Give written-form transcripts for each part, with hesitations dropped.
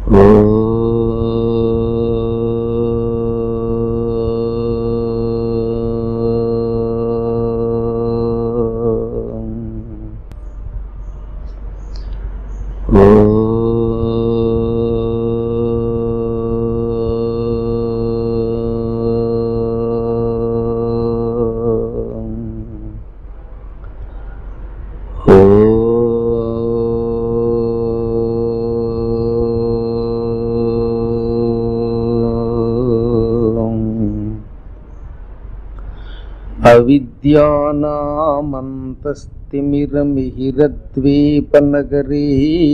అవిద్యానామంతస్తిమిరమిహిరద్వీపనగరీ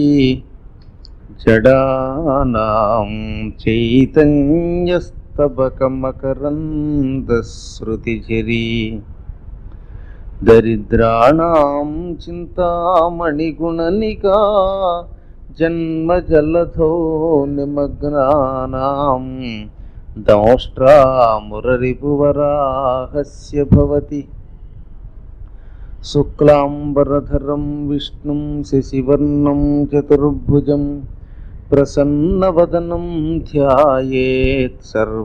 జడానాం చైతన్యస్తబకమకరందశ్రుతిఝరీ దరిద్రాణాం చింతామణిగుణనికా జన్మజలధో నిమగ్నానాం దంష్ట్రామురరిపువరాహస్య భవతి శుక్లాంబరధరం విష్ణుం శశివర్ణం చతుర్భుజం ప్రసన్నవదనం ధ్యాయేత్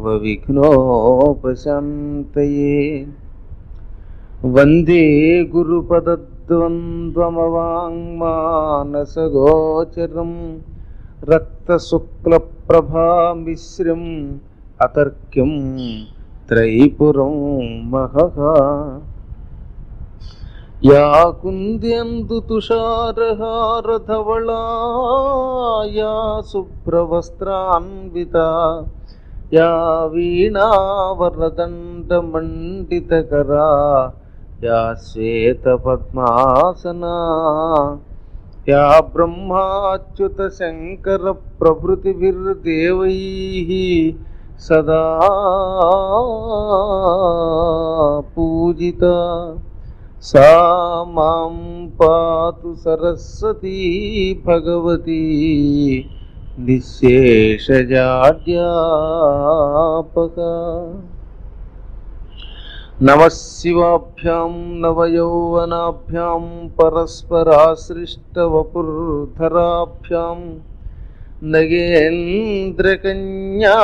సర్వవిఘ్నోపశాంతయే. వందే గురుపదద్వంద్వమవాంగ్మానసగోచరం రక్తశుక్లప్రభామిశ్రం అతర్క్యం త్రైపురం మహః. యా కుంద్యందు తుషారహారధవళా యా శుభ్రవస్త్రాన్వితా యా వీణావరదండమండితకరా యా శ్వేతపద్మాసనా యా బ్రహ్మాచ్యుత శంకర ప్రభృతిభిర్దేవైః సదా పూజితా సా మాం పాతు సరస్వతీ భగవతి నిశ్శేషజాడ్యాపక. నమః శివాభ్యాం నవయౌవనాభ్యాం పరస్పరాశ్రిష్టవపుర్ధరాభ్యాం నగేంద్రకన్యా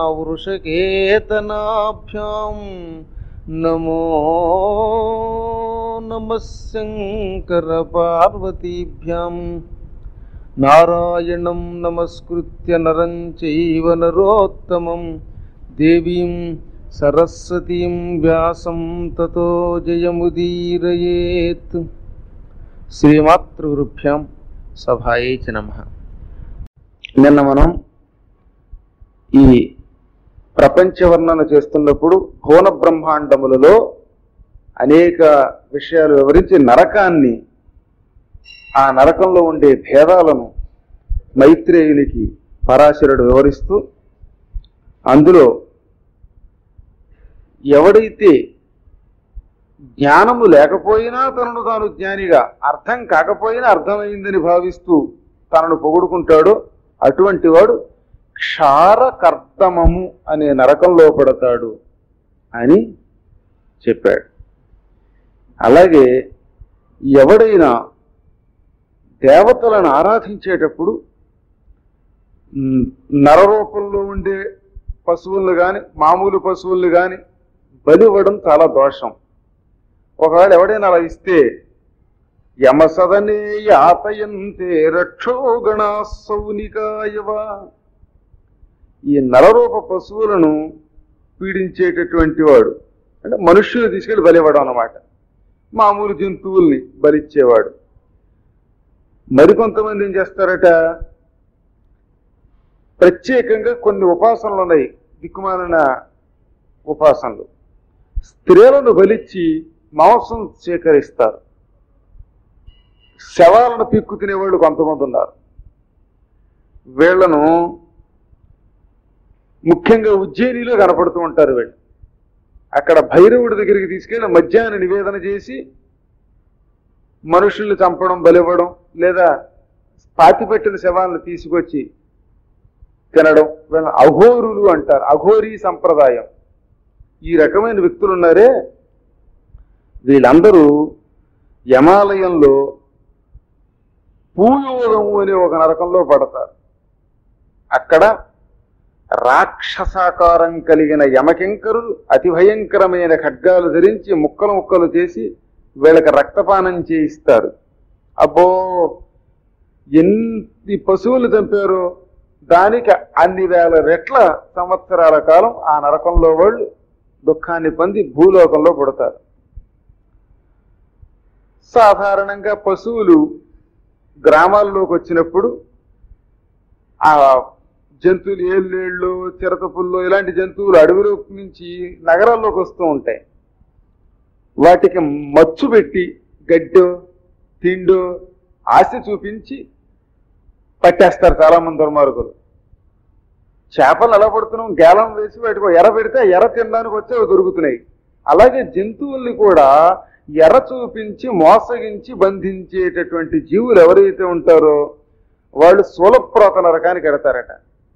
వృషకేతనాభ్యాం నమో నమః శంకర పార్వతీభ్యాం. నారాయణం నమస్కృత్య నరం చైవ నరోత్తమం దేవీం సరస్వతీం వ్యాసం తతో జయముదీరయేత్. శ్రీమాతృగురుభ్యాం సభాయై చ నమః. నిన్న మనం ఈ ప్రపంచ వర్ణన చేస్తున్నప్పుడు భువన బ్రహ్మాండములలో అనేక విషయాలు వివరించి నరకాన్ని, ఆ నరకంలో ఉండే భేదాలను మైత్రేయునికి పరాశరుడు వివరిస్తూ, అందులో ఎవడైతే జ్ఞానము లేకపోయినా తనను తాను జ్ఞానిగా, అర్థం కాకపోయినా అర్థమైందని భావిస్తూ తనను పొగుడుకుంటాడో అటువంటి వాడు క్షారకర్దమము అనే నరకంలో పడతాడు అని చెప్పాడు. అలాగే ఎవడైనా దేవతలను ఆరాధించేటప్పుడు నరరూపంలో ఉండే పశువులను కానీ మామూలు పశువులను కానీ బలివ్వడం చాలా దోషం. ఒకవేళ ఎవడైనా అలా ఇస్తే యమసదనే యాతయంతే రక్షోగణా సౌనికాయవ, ఈ నరరూప పశువులను పీడించేటటువంటి వాడు అంటే మనుష్యులు తీసుకెళ్ళి బలివ్వడం అన్నమాట. మామూలు జంతువుల్ని బలిచ్చేవాడు. మరికొంతమంది ఏం చేస్తారట, ప్రత్యేకంగా కొన్ని ఉపాసనలు ఉన్నాయి, దిక్కుమాలిన ఉపాసనలు. స్త్రీలను బలిచ్చి మాంసం స్వీకరిస్తారు. శవాలను పీక్కు తినేవాళ్ళు కొంతమంది ఉన్నారు. వీళ్లను ముఖ్యంగా ఉజ్జయినిలో కనపడుతూ ఉంటారు. వీళ్ళు అక్కడ భైరవుడి దగ్గరికి తీసుకెళ్ళి మధ్యాహ్న నివేదన చేసి మనుషుల్ని చంపడం, బలివ్వడం, లేదా పాతిపెట్టిన శవాలను తీసుకొచ్చి తినడం వీళ్ళని అఘోరులు అంటారు. అఘోరీ సంప్రదాయం. ఈ రకమైన వ్యక్తులు ఉన్నారే, వీళ్ళందరూ యమాలయంలో పూయోగము అనే ఒక నరకంలో పడతారు. అక్కడ రాక్షసాకారం కలిగిన యమకింకరులు అతి భయంకరమైన ఖడ్గాలు ధరించి ముక్కలు ముక్కలు చేసి వీళ్ళకి రక్తపానం చేయిస్తారు. అబ్బో, ఎన్ని పశువులు చంపారో దానికి అన్ని వేల రెట్ల సంవత్సరాల కాలం ఆ నరకంలో వాళ్ళు దుఃఖాన్ని పొంది భూలోకంలో పుడతారు. సాధారణంగా పశువులు గ్రామాల్లోకి వచ్చినప్పుడు ఆ జంతువులు ఏళ్ళేళ్ళు చిరతపుల్లో ఇలాంటి జంతువులు అడవిలో నుంచి నగరాల్లోకి వస్తూ ఉంటాయి. వాటికి మచ్చు పెట్టి గడ్డో తిండో ఆశ చూపించి పట్టేస్తారు చాలా మంది దుర్మార్గులు. చేపలు ఎలా పడుతున్నాం, గేలం వేసి వాటికి ఎర పెడితే ఎర తినడానికి వచ్చి అవి దొరుకుతున్నాయి. అలాగే జంతువుల్ని కూడా ఎర చూపించి మోసగించి బంధించేటటువంటి జీవులు ఎవరైతే ఉంటారో వాళ్ళు శూలప్రోత నరకానికి ఎడతారట.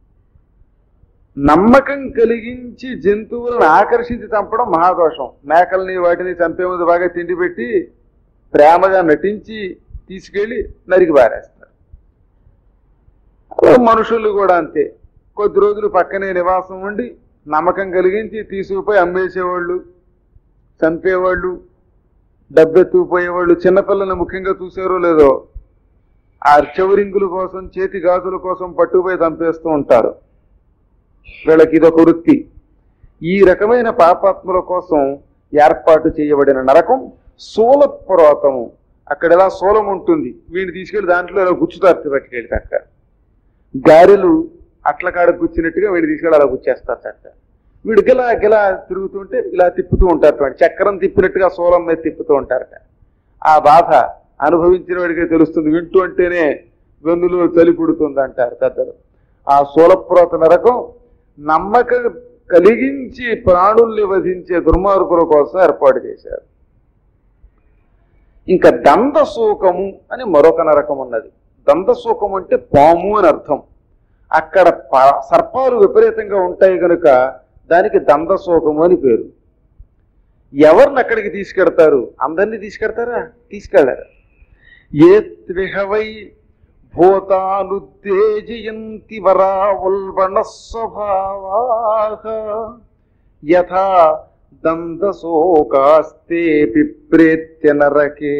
నమ్మకం కలిగించి జంతువులను ఆకర్షించి చంపడం మహాదోషం. మేకల్ని వాటిని చంపే ముందు బాగా తిండి పెట్టి ప్రేమగా నటించి తీసుకెళ్లి నరికి బారేస్తారు. అలా మనుషులు కూడా అంతే. కొద్ది రోజులు పక్కనే నివాసం ఉండి నమ్మకం కలిగించి తీసుకుపోయి అమ్మేసేవాళ్ళు, చంపేవాళ్ళు, డబ్బెత్తుకుపోయేవాళ్ళు. చిన్నపిల్లల్ని ముఖ్యంగా చూసారో లేదో ఆ చెవురింగుల కోసం చేతి గాజుల కోసం పట్టుకుపోయి చంపేస్తూ ఉంటారు. వీళ్ళకి ఇదొక వృత్తి. ఈ రకమైన పాపాత్ముల కోసం ఏర్పాటు చేయబడిన నరకం శూలప్రోతము. అక్కడ ఎలా శూలం ఉంటుంది, వీడిని తీసుకెళ్లి దాంట్లో ఎలా గుచ్చుతారు పట్టుకెళ్ళి చక్క. గారెలు అట్ల కాడ గుచ్చినట్టుగా వీడిని తీసుకెళ్ళి అలా గుచ్చేస్తారు చక్క. వీడు గిలా గిలా తిరుగుతుంటే ఇలా తిప్పుతూ ఉంటారు, చక్రం తిప్పినట్టుగా శూలం మీద తిప్పుతూ ఉంటారట. ఆ బాధ అనుభవించిన వాడికే తెలుస్తుంది. వింటూ అంటేనే వెన్నులో చలి పుడుతుంది అంటారు పెద్దలు. ఆ శూలప్రోత నరకం నమ్మకం కలిగించి ప్రాణుల్ని వధించే దుర్మార్గుల కోసం ఏర్పాటు చేశారు. ఇంకా దందశూకము అని మరొక నరకం ఉన్నది. దందశూకం అంటే పాము అని అర్థం. అక్కడ సర్పాలు విపరీతంగా ఉంటాయి కనుక దానికి దందశూకము అని పేరు. ఎవరిని అక్కడికి తీసుకెడతారు? అందరినీ తీసుకెడతారా? తీసుకెళ్లారు. ఏ త్విహవై భూతానుత్తేజయంతి వరావల్బణ స్వభావాః యథా దందశోకాస్తే పిప్రేత్య నరకే.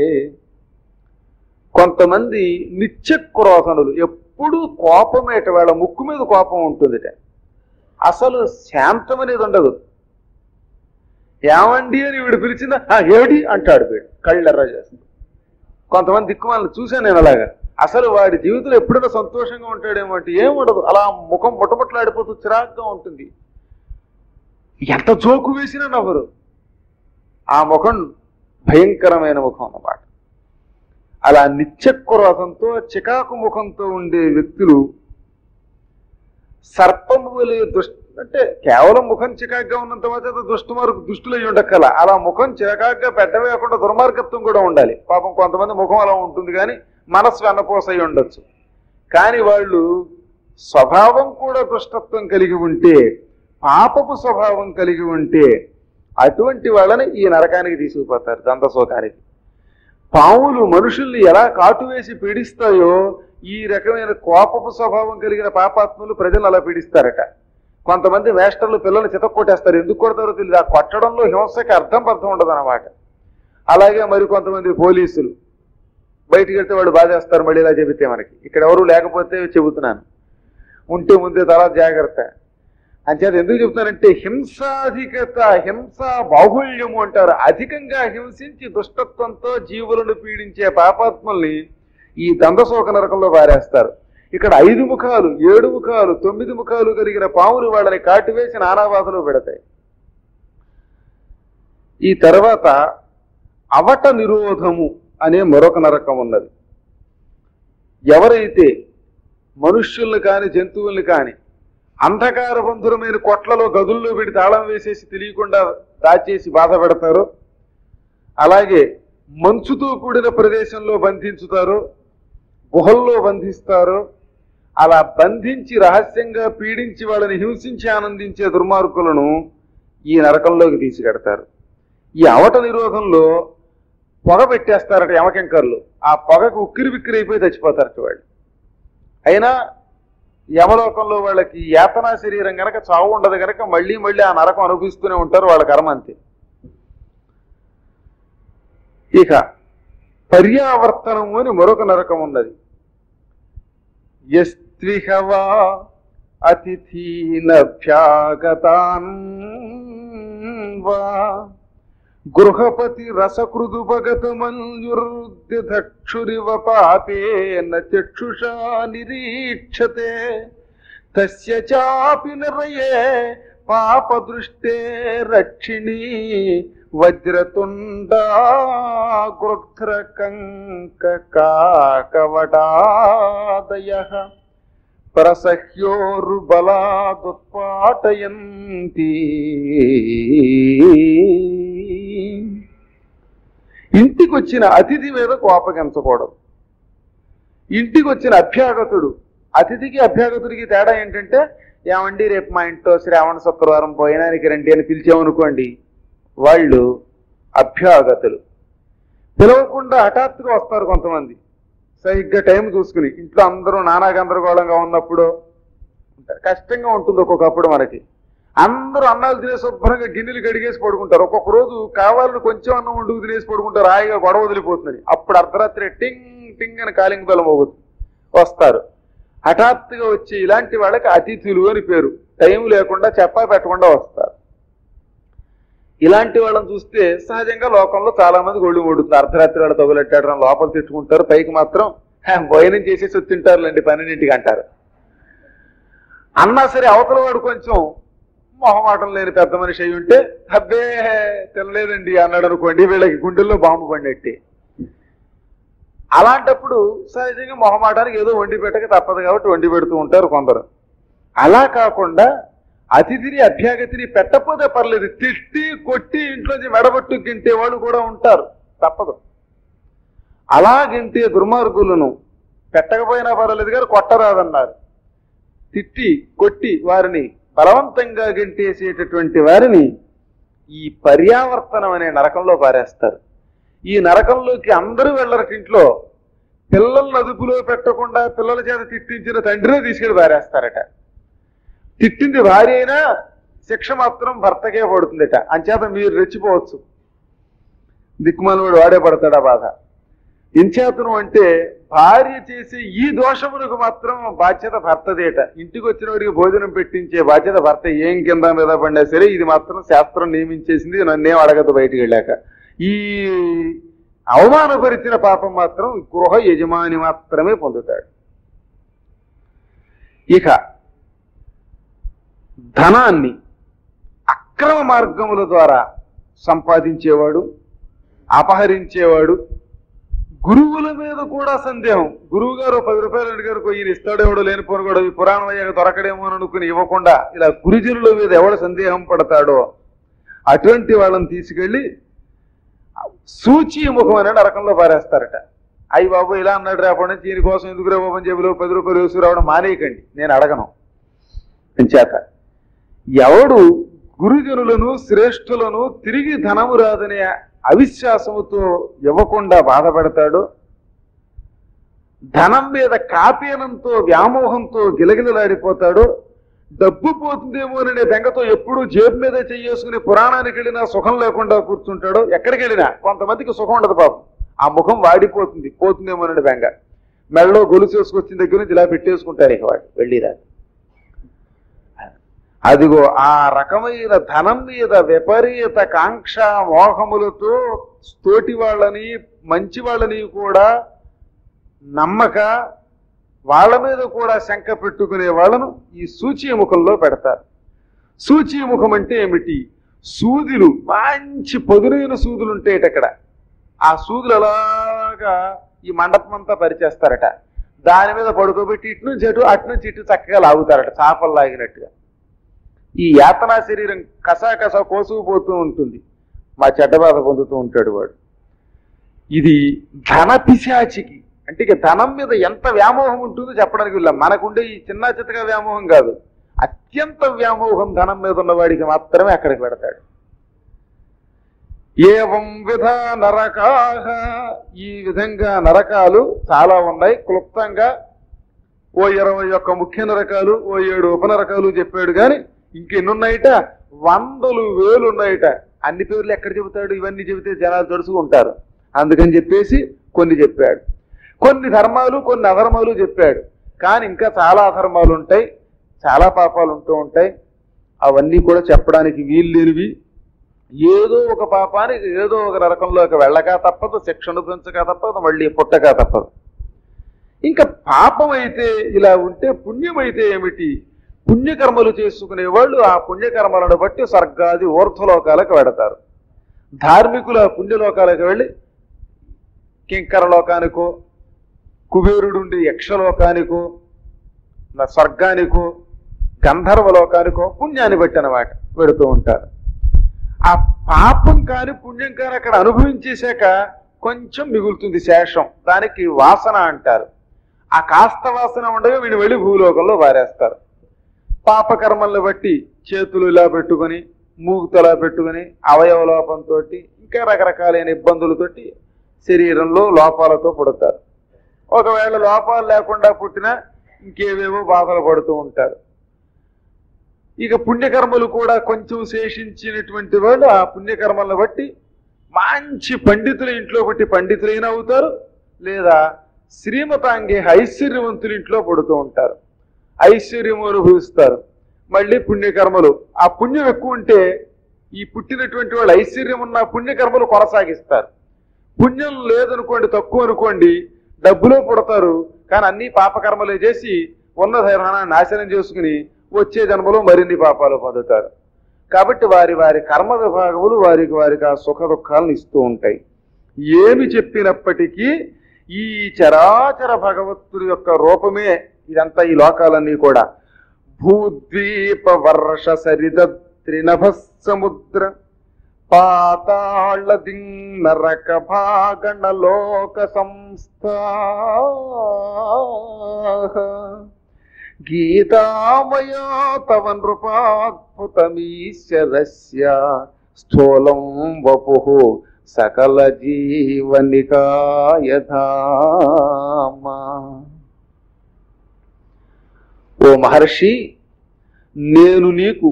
కొంతమంది నిత్యక్రోధనులు, ఎప్పుడూ కోపమేట, వాళ్ళ ముక్కు మీద కోపం ఉంటుందిట. అసలు శాంతం అనేది ఉండదు. ఏమండి అని వీడు పిలిచిందా ఏమిటి అంటాడు, వీడు కళ్ళెర్ర చేస్తాడు. కొంతమంది దిక్కుమాలను చూశాను నేను అలాగా. అసలు వాడి జీవితంలో ఎప్పుడైనా సంతోషంగా ఉంటాడేమో అంటే ఏముండదు. అలా ముఖం బొట్టబొట్టలాడిపోతూ చిరాగ్గా ఉంటుంది. ఎంత జోకు వేసినా నవ్వరు. ఆ ముఖం భయంకరమైన ముఖం అన్నమాట. అలా నిత్యక్రోధంతో చికాకు ముఖంతో ఉండే వ్యక్తులు సర్పము వలె అంటే కేవలం ముఖం చికాగ్గా ఉన్నంత మాత్రం దుష్టులై ఉండక్కల. అలా ముఖం చికాగ్గా పెట్టవేయకుండా దుర్మార్గత్వం కూడా ఉండాలి. పాపం కొంతమంది ముఖం అలా ఉంటుంది కానీ మనస్సు వెన్నపోసై ఉండొచ్చు. కానీ వాళ్ళు స్వభావం కూడా దుష్టత్వం కలిగి ఉంటే, పాపపు స్వభావం కలిగి ఉంటే అటువంటి వాళ్ళని ఈ నరకానికి తీసుకుపోతారు, దందశోకానికి. పాములు మనుషుల్ని ఎలా కాటు వేసి పీడిస్తాయో ఈ రకమైన కోపపు స్వభావం కలిగిన పాపాత్ములు ప్రజలు అలా పీడిస్తారట. కొంతమంది వేస్టర్లు పిల్లల్ని చితక్కొట్టేస్తారు. ఎందుకు కొడతారో తెలియదు. ఆ కొట్టడంలో హింసకి అర్థం ఉండదు అన్నమాట. అలాగే మరి కొంతమంది పోలీసులు బయటికి వెళ్తే వాళ్ళు బాధేస్తారు. మళ్ళీ ఇలా చెబితే మనకి ఇక్కడ ఎవరు లేకపోతే చెబుతున్నాను, ఉంటే ముందే తర్వాత జాగ్రత్త. అంచేత ఎందుకు చెప్తున్నానంటే హింసాధికత, హింసా బాహుళ్యము అంటారు. అధికంగా హింసించి దుష్టత్వంతో జీవులను పీడించే పాపాత్మల్ని ఈ దందశోక నరకంలో పారేస్తారు. ఇక్కడ 5 ముఖాలు 7 ముఖాలు 9 ముఖాలు కలిగిన పాములు వాళ్ళని కాటివేసి నానాబాధలు పెడతాయి. ఈ తర్వాత అవట నిరోధము అనే మరొక నరకం ఉన్నది. ఎవరైతే మనుష్యుల్ని కాని జంతువుల్ని కాని అంధకార బంధురమైన కొట్లలో గదుల్లో పెట్టి తాళం వేసేసి తెలియకుండా దాచేసి బాధ పెడతారో, అలాగే మంచుతో కూడిన ప్రదేశంలో బంధించుతారో, గుహల్లో బంధిస్తారో, అలా బంధించి రహస్యంగా పీడించి వాళ్ళని హింసించి ఆనందించే దుర్మార్గులను ఈ నరకంలోకి తీసుకెడతారు. ఈ అవట నిరోధంలో పొగ పెట్టేస్తారట యమకింకర్లు. ఆ పొగకు ఉక్కిరి బిక్కిరి అయిపోయి చచ్చిపోతారట వాళ్ళు. అయినా యమలోకంలో వాళ్ళకి యాతనా శరీరం గనక చావు ఉండదు గనక మళ్ళీ మళ్ళీ ఆ నరకం అనుభవిస్తూనే ఉంటారు, వాళ్ళ కర్మ అంతే. ఇక పర్యావర్తనము అని మరొక నరకం ఉన్నది. యస్త్విహవా అతిథీనభ్యాగతాన్ వా గృహపతి రసకృదుపగతమన్యుర్దిధక్షురివ పాపేన చక్షుషా నిరీక్షతే తస్య చాపి నిరయే పాపదృష్టే రక్షిణీ వజ్రతుండా గృధ్రకంకకాకవటాదయః ప్రసహ్యోర్బలాదుత్పాటయంతి. ఇంటికి వచ్చిన అతిథి మీద కోపగించకూడదు. ఇంటికి వచ్చిన అభ్యాగతుడు, అతిథికి అభ్యాగతుడికి తేడా ఏంటంటే, ఏమండి రేపు మా ఇంట్లో శ్రావణ శుక్రవారం పోయినానికి రండి అని పిలిచామనుకోండి, వాళ్ళు అభ్యాగతులు. పిలవకుండా హఠాత్తుగా వస్తారు కొంతమంది, సరిగ్గా టైం చూసుకుని. ఇంట్లో అందరూ నానా గందరగోళంగా ఉన్నప్పుడు కష్టంగా ఉంటుంది. ఒక్కొక్కప్పుడు మనకి అందరూ అన్నాలు తినేసి శుభ్రంగా గిన్నెలు గడిగేసి పడుకుంటారు. ఒక్కొక్క రోజు కావాలని కొంచెం అన్నం వండుకు తినేసి పడుకుంటారు, హాయిగా గొడవ వదిలిపోతుంది. అప్పుడు అర్ధరాత్రి టింగ్ టింగ్ అని కాలింగ్ బెల్లం వస్తారు. హఠాత్తుగా వచ్చి ఇలాంటి వాళ్ళకి అతిథులు అని పేరు. టైం లేకుండా చెప్పా పెట్టకుండా వస్తారు. ఇలాంటి వాళ్ళని చూస్తే సహజంగా లోకంలో చాలా మంది ఒళ్ళు ముడుతుంది. అర్ధరాత్రి వాళ్ళు తగులెట్టాడడం లోపల తిట్టుకుంటారు, పైకి మాత్రం భోజనం చేసేసి తింటారులేండి 12ంటికి అంటారు. అన్నా సరే అవతల వాడు కొంచెం మొహమాటం లేని పెద్ద మనిషి అయి ఉంటే అబ్బే తినలేదండి అన్నాడు అనుకోండి, వీళ్ళకి గుండెల్లో బాంబు పడినట్టే. అలాంటప్పుడు సహజంగా మొహమాటానికి ఏదో వండి పెట్టక తప్పదు కాబట్టి వండి పెడుతూ ఉంటారు కొందరు. అలా కాకుండా అతిథిని అభ్యాగతిని పెట్టకపోతే పర్లేదు, తిట్టి కొట్టి ఇంట్లోంచి మెడబట్టు గింటే వాళ్ళు కూడా ఉంటారు, తప్పదు. అలా గింటే దుర్మార్గులను పెట్టకపోయినా పర్వాలేదు కానీ కొట్టరాదన్నారు. తిట్టి కొట్టి వారిని బలవంతంగా గింటేసేటటువంటి వారిని ఈ పర్యావర్తనం అనే నరకంలో పారేస్తారు. ఈ నరకంలోకి అందరూ వెళ్ళరట. ఇంట్లో పిల్లలను అదుపులో పెట్టకుండా పిల్లల చేత తిట్టించిన తండ్రినే తీసుకెళ్ళి పారేస్తారట. తిట్టింది భార్య అయినా శిక్ష మాత్రం భర్తకే పడుతుందట. అంచేత మీరు రెచ్చిపోవచ్చు, దిక్కుమాలవాడు వాడే పడతాడా బాధ. ఇంచేతను అంటే భార్య చేసే ఈ దోషములకు మాత్రం బాధ్యత భర్తదేట. ఇంటికి వచ్చిన వాడికి భోజనం పెట్టించే బాధ్యత భర్త. ఏం కింద మీద పడినా సరే ఇది మాత్రం శాస్త్రం నియమించేసింది, నన్నేం అడగదు బయటికి వెళ్ళాక. ఈ అవమానపరిచిన పాపం మాత్రం గృహ యజమాని మాత్రమే పొందుతాడు. ఇక ధనాన్ని అక్రమ మార్గముల ద్వారా సంపాదించేవాడు, అపహరించేవాడు, గురువుల మీద కూడా సందేహం. గురువు గారు 10 రూపాయలు అడిగారు, ఈయన ఇస్తాడేవాడో లేనిపోను కూడా ఈ పురాణం అయ్యాక దొరకడేమో అని అనుకుని ఇవ్వకుండా ఇలా గురుజనుల మీద ఎవడు సందేహం పడతాడో అటువంటి వాళ్ళని తీసుకెళ్లి సూచి ముఖం అనే నరకంలో పారేస్తారట. అయ్యి బాబు ఇలా అన్నాడు రేపటి నుంచి దీని కోసం ఎందుకు రేపని జేబులో 10 రూపాయలు వేసుకురావడం మానేయకండి, నేను అడగను. చేత ఎవడు గురుజనులను శ్రేష్ఠులను తిరిగి ధనము రాదనే అవిశ్వాసముతో ఇవ్వకుండా బాధపడతాడు, ధనం మీద కాపీనంతో వ్యామోహంతో గిలగిలలాడిపోతాడు, డబ్బు పోతుందేమోననే బెంగతో ఎప్పుడూ జేబు మీద చెయ్యేసుకుని పురాణానికి వెళ్ళినా సుఖం లేకుండా కూర్చుంటాడు. ఎక్కడికి వెళ్ళినా కొంతమందికి సుఖం ఉండదు పాపం, ఆ ముఖం వాడిపోతుంది, పోతుందేమోననే బెంగ. మెడలో గొలుసు వేసుకొచ్చిన దగ్గర నుంచి ఇలా పెట్టేసుకుంటారు ఇక వాడు వెళ్ళిరా. అదిగో ఆ రకమైన ధనం మీద విపరీత కాంక్ష మోహములతో తోటి వాళ్ళని మంచి వాళ్ళని కూడా నమ్మక వాళ్ళ మీద కూడా శంక పెట్టుకునే వాళ్ళను ఈ సూచీముఖంలో పెడతారు. సూచీముఖం అంటే ఏమిటి? సూదులు, మంచి పదునైన సూదులు ఉంటాయట అక్కడ. ఆ సూదులు అలాగా ఈ మండపం అంతా పరిచేస్తారట. దాని మీద పడుకోబెట్టి ఇటు నుంచి అటు ఇటు చక్కగా లాగుతారట, చాపలు లాగినట్టుగా. ఈ యాతనా శరీరం కసా కోసుకుపోతూ ఉంటుంది, మా చెడ్డ బాధ పొందుతూ ఉంటాడు వాడు. ఇది ధన పిశాచికి, అంటే ఇక ధనం మీద ఎంత వ్యామోహం ఉంటుందో చెప్పడానికి వీళ్ళ. మనకుండే ఈ చిన్న చిత్తగా వ్యామోహం కాదు, అత్యంత వ్యామోహం ధనం మీద ఉన్నవాడికి మాత్రమే అక్కడికి పెడతాడు. ఏవం విధ నరకాహ, ఈ విధంగా నరకాలు చాలా ఉన్నాయి. క్లుప్తంగా ఓ 21 ముఖ్య నరకాలు, ఓ 7 ఉపనరకాలు చెప్పాడు. కానీ ఇంకెన్నున్నాయిట, వందలు వేలు ఉన్నాయిట. అన్ని పేర్లు ఎక్కడ చెబుతాడు? ఇవన్నీ చెబితే జనాలు తడుచుకుంటారు. అందుకని చెప్పేసి కొన్ని చెప్పాడు. కొన్ని ధర్మాలు, కొన్ని అధర్మాలు చెప్పాడు. కానీ ఇంకా చాలా అధర్మాలు ఉంటాయి, చాలా పాపాలు ఉంటూ ఉంటాయి. అవన్నీ కూడా చెప్పడానికి వీలు లేనివి. ఏదో ఒక పాపానికి ఏదో ఒక నరకంలోకి వెళ్ళక తప్పదు, శిక్ష అనుభవించక తప్పదు, మళ్ళీ పుట్టక తప్పదు. ఇంకా పాపం అయితే ఇలా ఉంటే పుణ్యం అయితే ఏమిటి? పుణ్యకర్మలు చేసుకునే వాళ్ళు ఆ పుణ్యకర్మలను బట్టి స్వర్గాది ఊర్ధ్వలోకాలకు వెడతారు. ధార్మికుల పుణ్యలోకాలకు వెళ్ళి కింకర లోకానికో, కుబేరుడుండి యక్షలోకానికో, స్వర్గానికో, గంధర్వ లోకానికో పుణ్యాన్ని బట్టి అన్నమాట పెడుతూ ఉంటారు. ఆ పాపం కాని పుణ్యం కాని అక్కడ అనుభవించేశాక కొంచెం మిగులుతుంది శేషం. దానికి వాసన అంటారు. ఆ కాస్త వాసన ఉండగా వీడు వెళ్ళి భూలోకంలో వారేస్తారు. పాపకర్మలను బట్టి చేతులు ఇలా పెట్టుకొని, మూగుతలా పెట్టుకొని, అవయవ లోపంతో ఇంకా రకరకాలైన ఇబ్బందులతోటి శరీరంలో లోపాలతో పుడతారు. ఒకవేళ లోపాలు లేకుండా పుట్టినా ఇంకేవేవో బాధలు పడుతూ ఉంటారు. ఇక పుణ్యకర్మలు కూడా కొంచెం శేషించినటువంటి వాళ్ళు ఆ పుణ్యకర్మలను బట్టి మంచి పండితుల ఇంట్లో పుట్టి పండితులైన అవుతారు, లేదా శ్రీమతాంగే ఐశ్వర్యవంతుల ఇంట్లో పడుతూ ఉంటారు, ఐశ్వర్యము అనుభవిస్తారు. మళ్ళీ పుణ్యకర్మలు, ఆ పుణ్యం ఎక్కువ ఉంటే ఈ పుట్టినటువంటి వాళ్ళు ఐశ్వర్యం ఉన్న పుణ్యకర్మలు కొనసాగిస్తారు. పుణ్యం లేదనుకోండి, తక్కువ అనుకోండి, డబ్బులో పుడతారు, కానీ అన్ని పాపకర్మలే చేసి ఉన్న ధైర్యాన్ని నాశనం చేసుకుని వచ్చే జన్మలో మరిన్ని పాపాలు పొందుతారు. కాబట్టి వారి వారి కర్మ విభాగములు వారికి వారికి ఆ సుఖ దుఃఖాలను ఇస్తూ ఉంటాయి. ఏమి చెప్పినప్పటికీ ఈ చరాచర భగవత్తుడి యొక్క రూపమే ఇదంతా, ఈ లోకాలన్నీ కూడా. భూద్వీప వర్ష సరిద త్రినభ సముద్ర పాతాళ దింగరక భాగణ లోక సంస్థ గీతామయా తవ నృపాద్భుతమీశ్వరస్య స్థూలం వపుః సకల జీవనికాయధామ. ఓ మహర్షి, నేను నీకు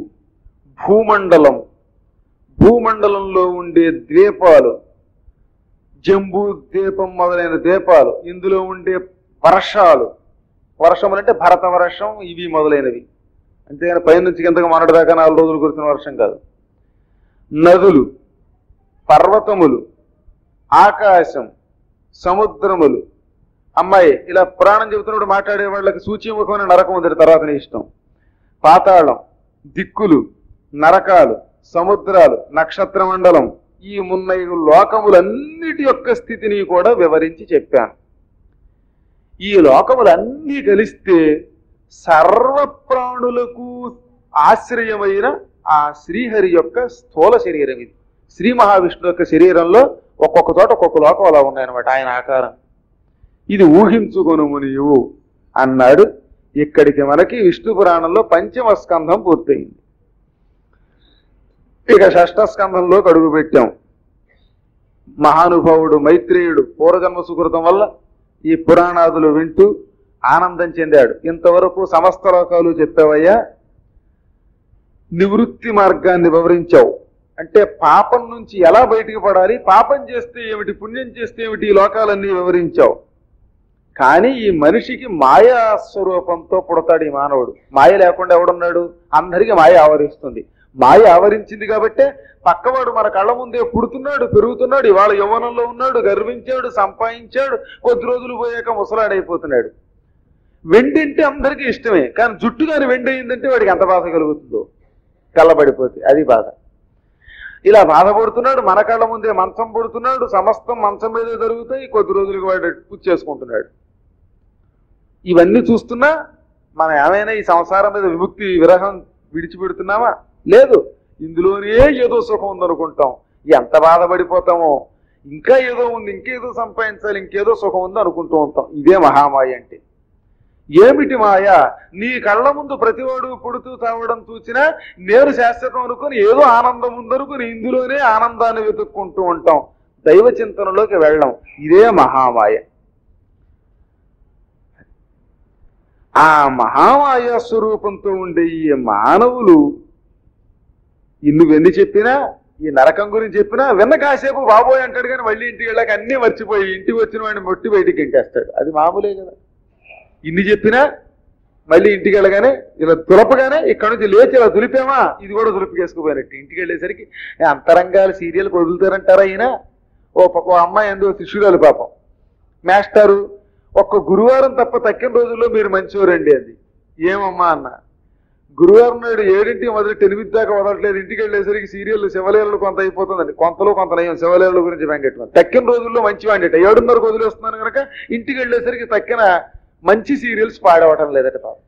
భూమండలంలో ఉండే ద్వీపాలు, జంబూ ద్వీపం మొదలైన ద్వీపాలు, ఇందులో ఉండే వర్షాలు, వర్షములు అంటే భరత వర్షం, ఇవి మొదలైనవి, అంతేగాని పైనుంచి కిందగా మొన్నటి దాకా 4 రోజులు కురిసిన వర్షం కాదు. నదులు, పర్వతములు, ఆకాశం, సముద్రములు. అమ్మాయి ఇలా పురాణం చెబుతున్నప్పుడు మాట్లాడే వాళ్ళకి సూచీముఖమైన నరకం ఉంది, తర్వాత నీ ఇష్టం. పాతాళం, దిక్కులు, నరకాలు, సముద్రాలు, నక్షత్ర మండలం, ఈ 3 లోకములన్నిటి యొక్క స్థితిని కూడా వివరించి చెప్పాను. ఈ లోకములన్నీ కలిస్తే సర్వప్రాణులకు ఆశ్రయమైన ఆ శ్రీహరి యొక్క స్థూల శరీరం ఇది. శ్రీ మహావిష్ణు యొక్క శరీరంలో ఒక్కొక్క చోట ఒక్కొక్క లోకం అలా ఉన్నాయన్నమాట, ఆయన ఆకారం. ఇది ఊహించుకొనుము నీవు అన్నాడు. ఇక్కడికి మనకి విష్ణు పురాణంలో 5వ స్కంధం పూర్తయింది. ఇక 6వ స్కంధంలోకి అడుగు పెట్టాం. మహానుభావుడు మైత్రేయుడు పూర్వజన్మ సుకృతం వల్ల ఈ పురాణాదులు వింటూ ఆనందం చెందాడు. ఇంతవరకు సమస్త లోకాలు చెప్పావయ్యా, నివృత్తి మార్గాన్ని వివరించావు. అంటే పాపం నుంచి ఎలా బయటికి పడాలి, పాపం చేస్తే ఏమిటి, పుణ్యం చేస్తే ఏమిటి, ఈ లోకాలన్నీ వివరించావు. కానీ ఈ మనిషికి మాయా స్వరూపంతో పుడతాడు ఈ మానవుడు. మాయ లేకుండా ఎవడున్నాడు? అందరికీ మాయ ఆవరిస్తుంది. మాయ ఆవరించింది కాబట్టే పక్కవాడు మన కళ్ళ ముందే పుడుతున్నాడు, పెరుగుతున్నాడు, ఇవాళ యవ్వనంలో ఉన్నాడు, గర్వించాడు, సంపాదించాడు, కొద్ది రోజులు పోయాక ముసలాడైపోతున్నాడు. వెండి అంటే అందరికీ ఇష్టమే, కానీ జుట్టు కానీ వెండి అయిందంటే వాడికి ఎంత బాధ కలుగుతుందో, తెల్లబడిపోతే అది బాధ. ఇలా బాధపడుతున్నాడు, మన కళ్ళ ముందే మంచం పడుతున్నాడు, సమస్తం మంచం మీదే జరుగుతాయి, కొద్ది రోజులకు వాడు పూజ చేసుకుంటున్నాడు. ఇవన్నీ చూస్తున్నా మనం ఏమైనా ఈ సంసారం మీద విముక్తి విరహం విడిచిపెడుతున్నామా? లేదు. ఇందులోనే ఏదో సుఖం ఉందనుకుంటాం, ఎంత బాధపడిపోతామో, ఇంకా ఏదో ఉంది, ఇంకేదో సంపాదించాలి, ఇంకేదో సుఖం ఉంది అనుకుంటూ ఉంటాం. ఇదే మహామాయ అంటే. ఏమిటి మాయ? నీ కళ్ళ ముందు ప్రతివాడు పుడుతూ తావడం చూసినా నేను శాశ్వతం అనుకుని ఏదో ఆనందం ఉందనుకుని ఇందులోనే ఆనందాన్ని వెతుక్కుంటూ ఉంటాం, దైవ చింతనలోకి వెళ్ళడం. ఇదే మహామాయ. ఆ మహామాయా స్వరూపంతో ఉండే ఈ మానవులు నువ్వెన్ని చెప్పినా, ఈ నరకం గురించి చెప్పినా విన్న కాసేపు బాబోయ్ అంటాడు, కానీ మళ్ళీ ఇంటికి వెళ్ళాక అన్నీ మర్చిపోయి ఇంటికి వచ్చిన వాడిని మొట్టి బయటికి ఇంటేస్తాడు. అది మామూలే కదా. ఇన్ని చెప్పినా మళ్ళీ ఇంటికి వెళ్ళగానే ఇలా తులపగానే ఇక్కడ నుంచి లేచి ఇలా తులిపామా, ఇది కూడా తులిపికేసుకుపోయినట్టు. ఇంటికి వెళ్ళేసరికి అంతరంగాలు సీరియల్కి వదులుతారంటారా ఈయన. ఓ అమ్మాయి ఎందుకు శిష్యురాలు పాపం, మాస్టారు ఒక్క గురువారం తప్ప తక్కిన రోజుల్లో మీరు మంచివారండి అంది. ఏమమ్మా అన్న, గురువారం నాడు 7ంటికి మొదలు 8 దాకా వదలట్లేదు, ఇంటికి వెళ్ళేసరికి సీరియల్ శివలీలలు కొంత అయిపోతుందండి, కొంతలో కొంత నయం శివలీలల గురించి వెంకట్టుకున్నాను. తక్కిన రోజుల్లో మంచివాడిట 7:30 వదిలేస్తున్నాను కనుక ఇంటికి వెళ్ళేసరికి తక్కిన మంచి సీరియల్స్ పాడవటం లేదట పాపం.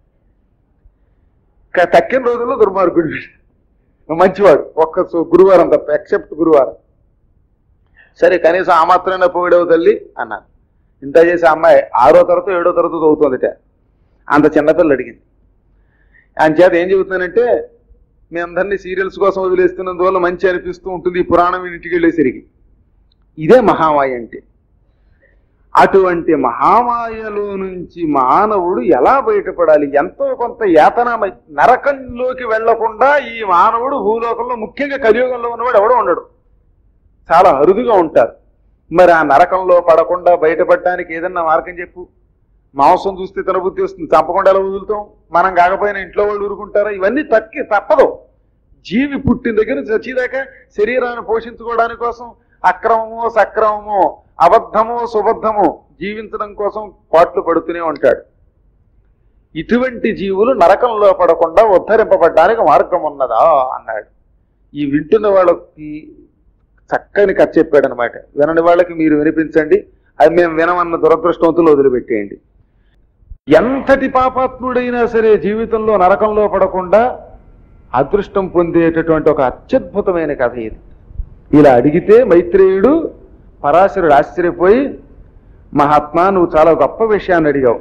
తక్కిన రోజుల్లో దుర్మార్గుడు, మంచివాడు ఒక్క గురువారం తప్ప, ఎక్సెప్ట్ గురువారం. సరే కనీసం ఆ మాత్రమే పొగిడవు తల్లి అన్నాను. ఇంత చేసి అమ్మాయి 6వ తరగతి 7వ తరగతి చదువుతుందిట. అంత చిన్నపిల్లలు అడిగింది. ఆయన చేత ఏం చెబుతున్నానంటే, మీ అందరినీ సీరియల్స్ కోసం వదిలేస్తున్నందువల్ల మంచి అనిపిస్తూ ఉంటుంది ఈ పురాణం ఇంటికి వెళ్ళేసరికి. ఇదే మహామాయ అంటే. అటువంటి మహామాయలో నుంచి మానవుడు ఎలా బయటపడాలి? ఎంతో కొంత యాతనామై నరకంలోకి వెళ్లకుండా ఈ మానవుడు భూలోకంలో, ముఖ్యంగా కలియుగంలో ఉన్నవాడు ఎవడో ఉండడు, చాలా అరుదుగా ఉంటారు. మరి ఆ నరకంలో పడకుండా బయటపడడానికి ఏదన్నా మార్గం చెప్పు. మాంసం చూస్తే తినబుద్ధి వస్తుంది, చంపకుండా ఎలా వదులుతాం? మనం కాకపోయినా ఇంట్లో వాళ్ళు ఊరుకుంటారా? ఇవన్నీ తప్పదు. జీవి పుట్టిన దగ్గర చచ్చేదాకా శరీరాన్ని పోషించుకోవడానికి కోసం అక్రమమో సక్రమమో, అబద్ధమో సుబద్ధమో జీవించడం కోసం పాట్లు పడుతూనే ఉంటాడు. ఇటువంటి జీవులు నరకంలో పడకుండా ఉద్ధరింపబడ్డానికి మార్గం ఉన్నదా అన్నాడు. ఈ వింటున్న వాళ్ళకి చక్కని కథ చెప్పాడు అనమాట. వినని వాళ్ళకి మీరు వినిపించండి, అది మేము వినమన్న దురదృష్టవంతులు వదిలిపెట్టేయండి. ఎంతటి పాపాత్ముడైనా సరే జీవితంలో నరకంలో పడకుండా అదృష్టం పొందేటటువంటి ఒక అత్యద్భుతమైన కథ ఇది. ఇలా అడిగితే మైత్రేయుడు పరాశరుడు ఆశ్చర్యపోయి, మహాత్మా నువ్వు చాలా గొప్ప విషయాన్ని అడిగావు.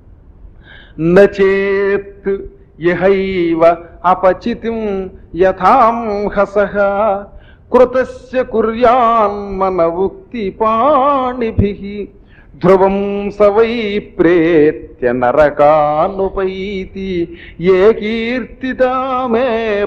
నచేత్ యహైవ అపచితిం యథాంహసః కృతస్య కుర్యాన్మన ఉక్తి పాణిభిః ధ్రువం సవై ప్రేత్య నరకానుపైతి ఏ కీర్తితా మే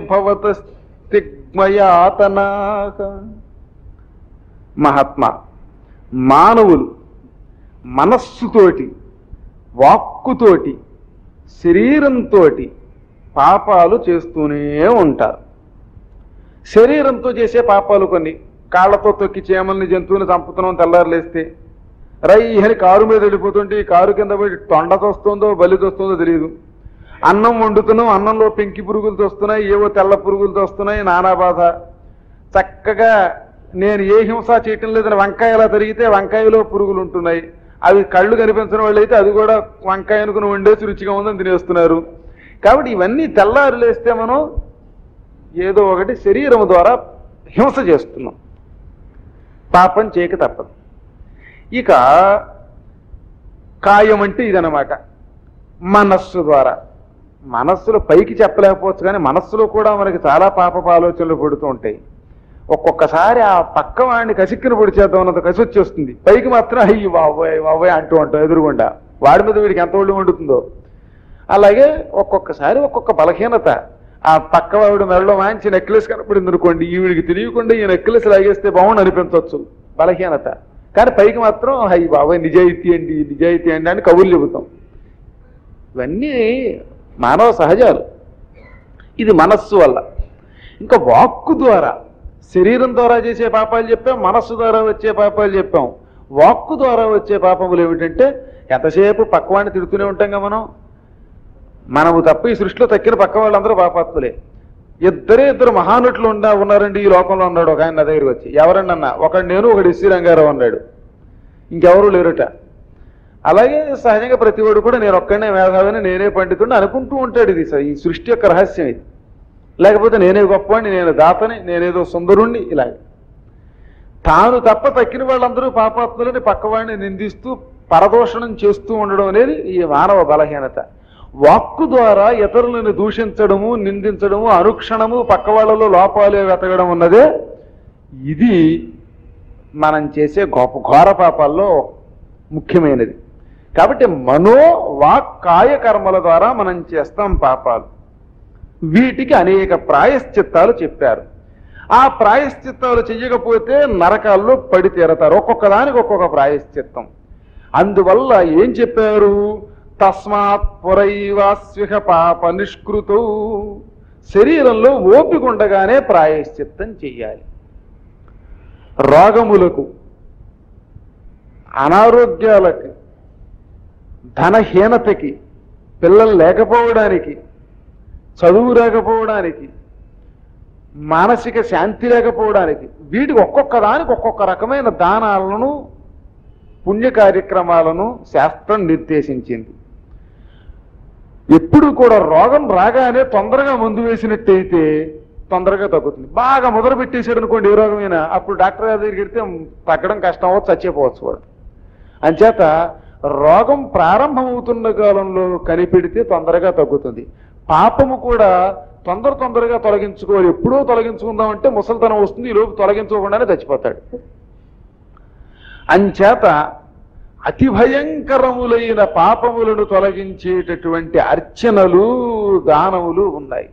భవతస్తిగ్మయాతనాః. మహాత్మా, మానవులు మనస్సుతోటి, వాక్కుతోటి, శరీరంతో పాపాలు చేస్తూనే ఉంటారు. శరీరంతో చేసే పాపాలు కొన్ని, కాళ్లతో తొక్కి చేమల్ని జంతువుని చంపుతున్నాం, తెల్లారులేస్తే రైహని కారు మీద వెళ్ళిపోతుంటే ఈ కారు కింద పోయి తొండతొస్తుందో బలితొస్తుందో తెలియదు. అన్నం వండుతున్నాం, అన్నంలో పెంకి పురుగులు తోస్తున్నాయి, ఏవో తెల్ల పురుగులు తోస్తున్నాయి, నానా బాధ. చక్కగా నేను ఏ హింస చేయటం లేదని వంకాయ ఎలా తరిగితే వంకాయలో పురుగులు ఉంటున్నాయి, అవి కళ్ళు కనిపించిన వాళ్ళు అయితే అది కూడా వంకాయ అనుకుని వండేసి రుచిగా ఉందని తినేస్తున్నారు. కాబట్టి ఇవన్నీ తెల్లారులేస్తే మనం ఏదో ఒకటి శరీరం ద్వారా హింస చేస్తున్నాం, పాపం చేయక తప్పదు. ఇక కాయం అంటే ఇదనమాట. మనస్సు ద్వారా, మనస్సులో పైకి చెప్పలేకపోవచ్చు కానీ మనస్సులో కూడా మనకి చాలా పాపపు ఆలోచనలు పుడుతూ ఉంటాయి. ఒక్కొక్కసారి ఆ పక్క వాడిని కసిక్కిన పొడి చేద్దాం అన్నంత కసి వచ్చేస్తుంది, పైకి మాత్రం అయ్యి బాబోయ్ బాబోయ్ అంటూ ఉంటాం ఎదురుగుండా. వాడి మీద వీడికి ఎంత ఒళ్ళు వండుతుందో. అలాగే ఒక్కొక్కసారి ఒక్కొక్క బలహీనత. ఆ పక్క వాడు మెడలో మంచి నెక్లెస్ కనపడింది అనుకోండి, ఈవిడికి తెలియకుండా ఈ నెక్లెస్ లాగేస్తే బాగుండి అనిపించవచ్చు, బలహీనత. కానీ పైకి మాత్రం అయ్యి బాబాయ్ నిజాయితీ అండి నిజాయితీ అండి అని కబుర్లు చెబుతాం. ఇవన్నీ మానవ సహజాలు. ఇది మనస్సు వల్ల. ఇంకా వాక్కు ద్వారా, శరీరం ద్వారా చేసే పాపాలు చెప్పాం, మనస్సు ద్వారా వచ్చే పాపాలు చెప్పాం. వాక్కు ద్వారా వచ్చే పాపములు ఏమిటంటే, ఎంతసేపు పక్కవాడిని తిడుతూనే ఉంటాం కదా మనము తప్ప ఈ సృష్టిలో తక్కిన పక్క వాళ్ళందరూ పాపాత్ములే. ఇద్దరు మహానుట్లు ఉన్నారండి ఈ లోకంలో అన్నాడు ఒక ఆయన నా దగ్గరికి వచ్చి. ఎవరన్నా, ఒకడు నేను, ఒకడు ఎస్సీ రంగారావు అన్నాడు, ఇంకెవరూ లేరుట. అలాగే సహజంగా ప్రతివాడు కూడా నేను ఒక్కడనే మేధావిని, నేనే పండితుడిని అనుకుంటూ ఉంటాడు. ఇది ఈ సృష్టి యొక్క రహస్యం ఇది. లేకపోతే నేనే గొప్పవాడిని, నేను దాతని, నేనేదో సుందరుణ్ణి, ఇలాగే తాను తప్ప తక్కిన వాళ్ళందరూ పాపాత్ములని పక్కవాడిని నిందిస్తూ పరదోషణం చేస్తూ ఉండడం అనేది ఈ మానవ బలహీనత. వాక్కు ద్వారా ఇతరులను దూషించడము, నిందించడము, అనుక్షణము పక్క వాళ్ళలో లోపాలే వెతకడం ఉన్నదే ఇది మనం చేసే ఘోర పాపాల్లో ముఖ్యమైనది. కాబట్టి మనో వాక్ కాయ కర్మల ద్వారా మనం చేస్తాం పాపాలు. వీటికి అనేక ప్రాయశ్చిత్తాలు చెప్పారు. ఆ ప్రాయశ్చిత్తాలు చెయ్యకపోతే నరకాల్లో పడి తీరతారు. ఒక్కొక్క దానికి ఒక్కొక్క ప్రాయశ్చిత్తం. అందువల్ల ఏం చెప్పారు? తస్మాత్ పురైవాస్విహ పాప నిష్కృతౌ, శరీరంలో ఓపిక ఉండగానే ప్రాయశ్చిత్తం చెయ్యాలి. రోగములకు, అనారోగ్యాలకి, ధనహీనతకి, పిల్లలు లేకపోవడానికి, చదువు లేకపోవడానికి, మానసిక శాంతి లేకపోవడానికి, వీటికి ఒక్కొక్క దానికి ఒక్కొక్క రకమైన దానాలను, పుణ్య కార్యక్రమాలను శాస్త్రం నిర్దేశించింది. ఎప్పుడు కూడా రోగం రాగానే తొందరగా మందు వేసినట్టయితే తొందరగా తగ్గుతుంది. బాగా మొదలు పెట్టేశాడు అనుకోండి ఏ రోగమైనా, అప్పుడు డాక్టర్ గారి దగ్గరికి వెళ్తే తగ్గడం కష్టం అవ్వచ్చు, చచ్చిపోవచ్చు వాడు. అంచేత రోగం ప్రారంభమవుతున్న కాలంలో కనిపెడితే తొందరగా తగ్గుతుంది. పాపము కూడా తొందరగా తొలగించుకోవాలి. ఎప్పుడో తొలగించుకుందామంటే ముసలితనం వస్తుంది, ఈ లోపు తొలగించుకోకుండానే చచ్చిపోతాడు. అంచేత అతి భయంకరములైన పాపములను తొలగించేటటువంటి అర్చనలు, దానములు ఉన్నాయి.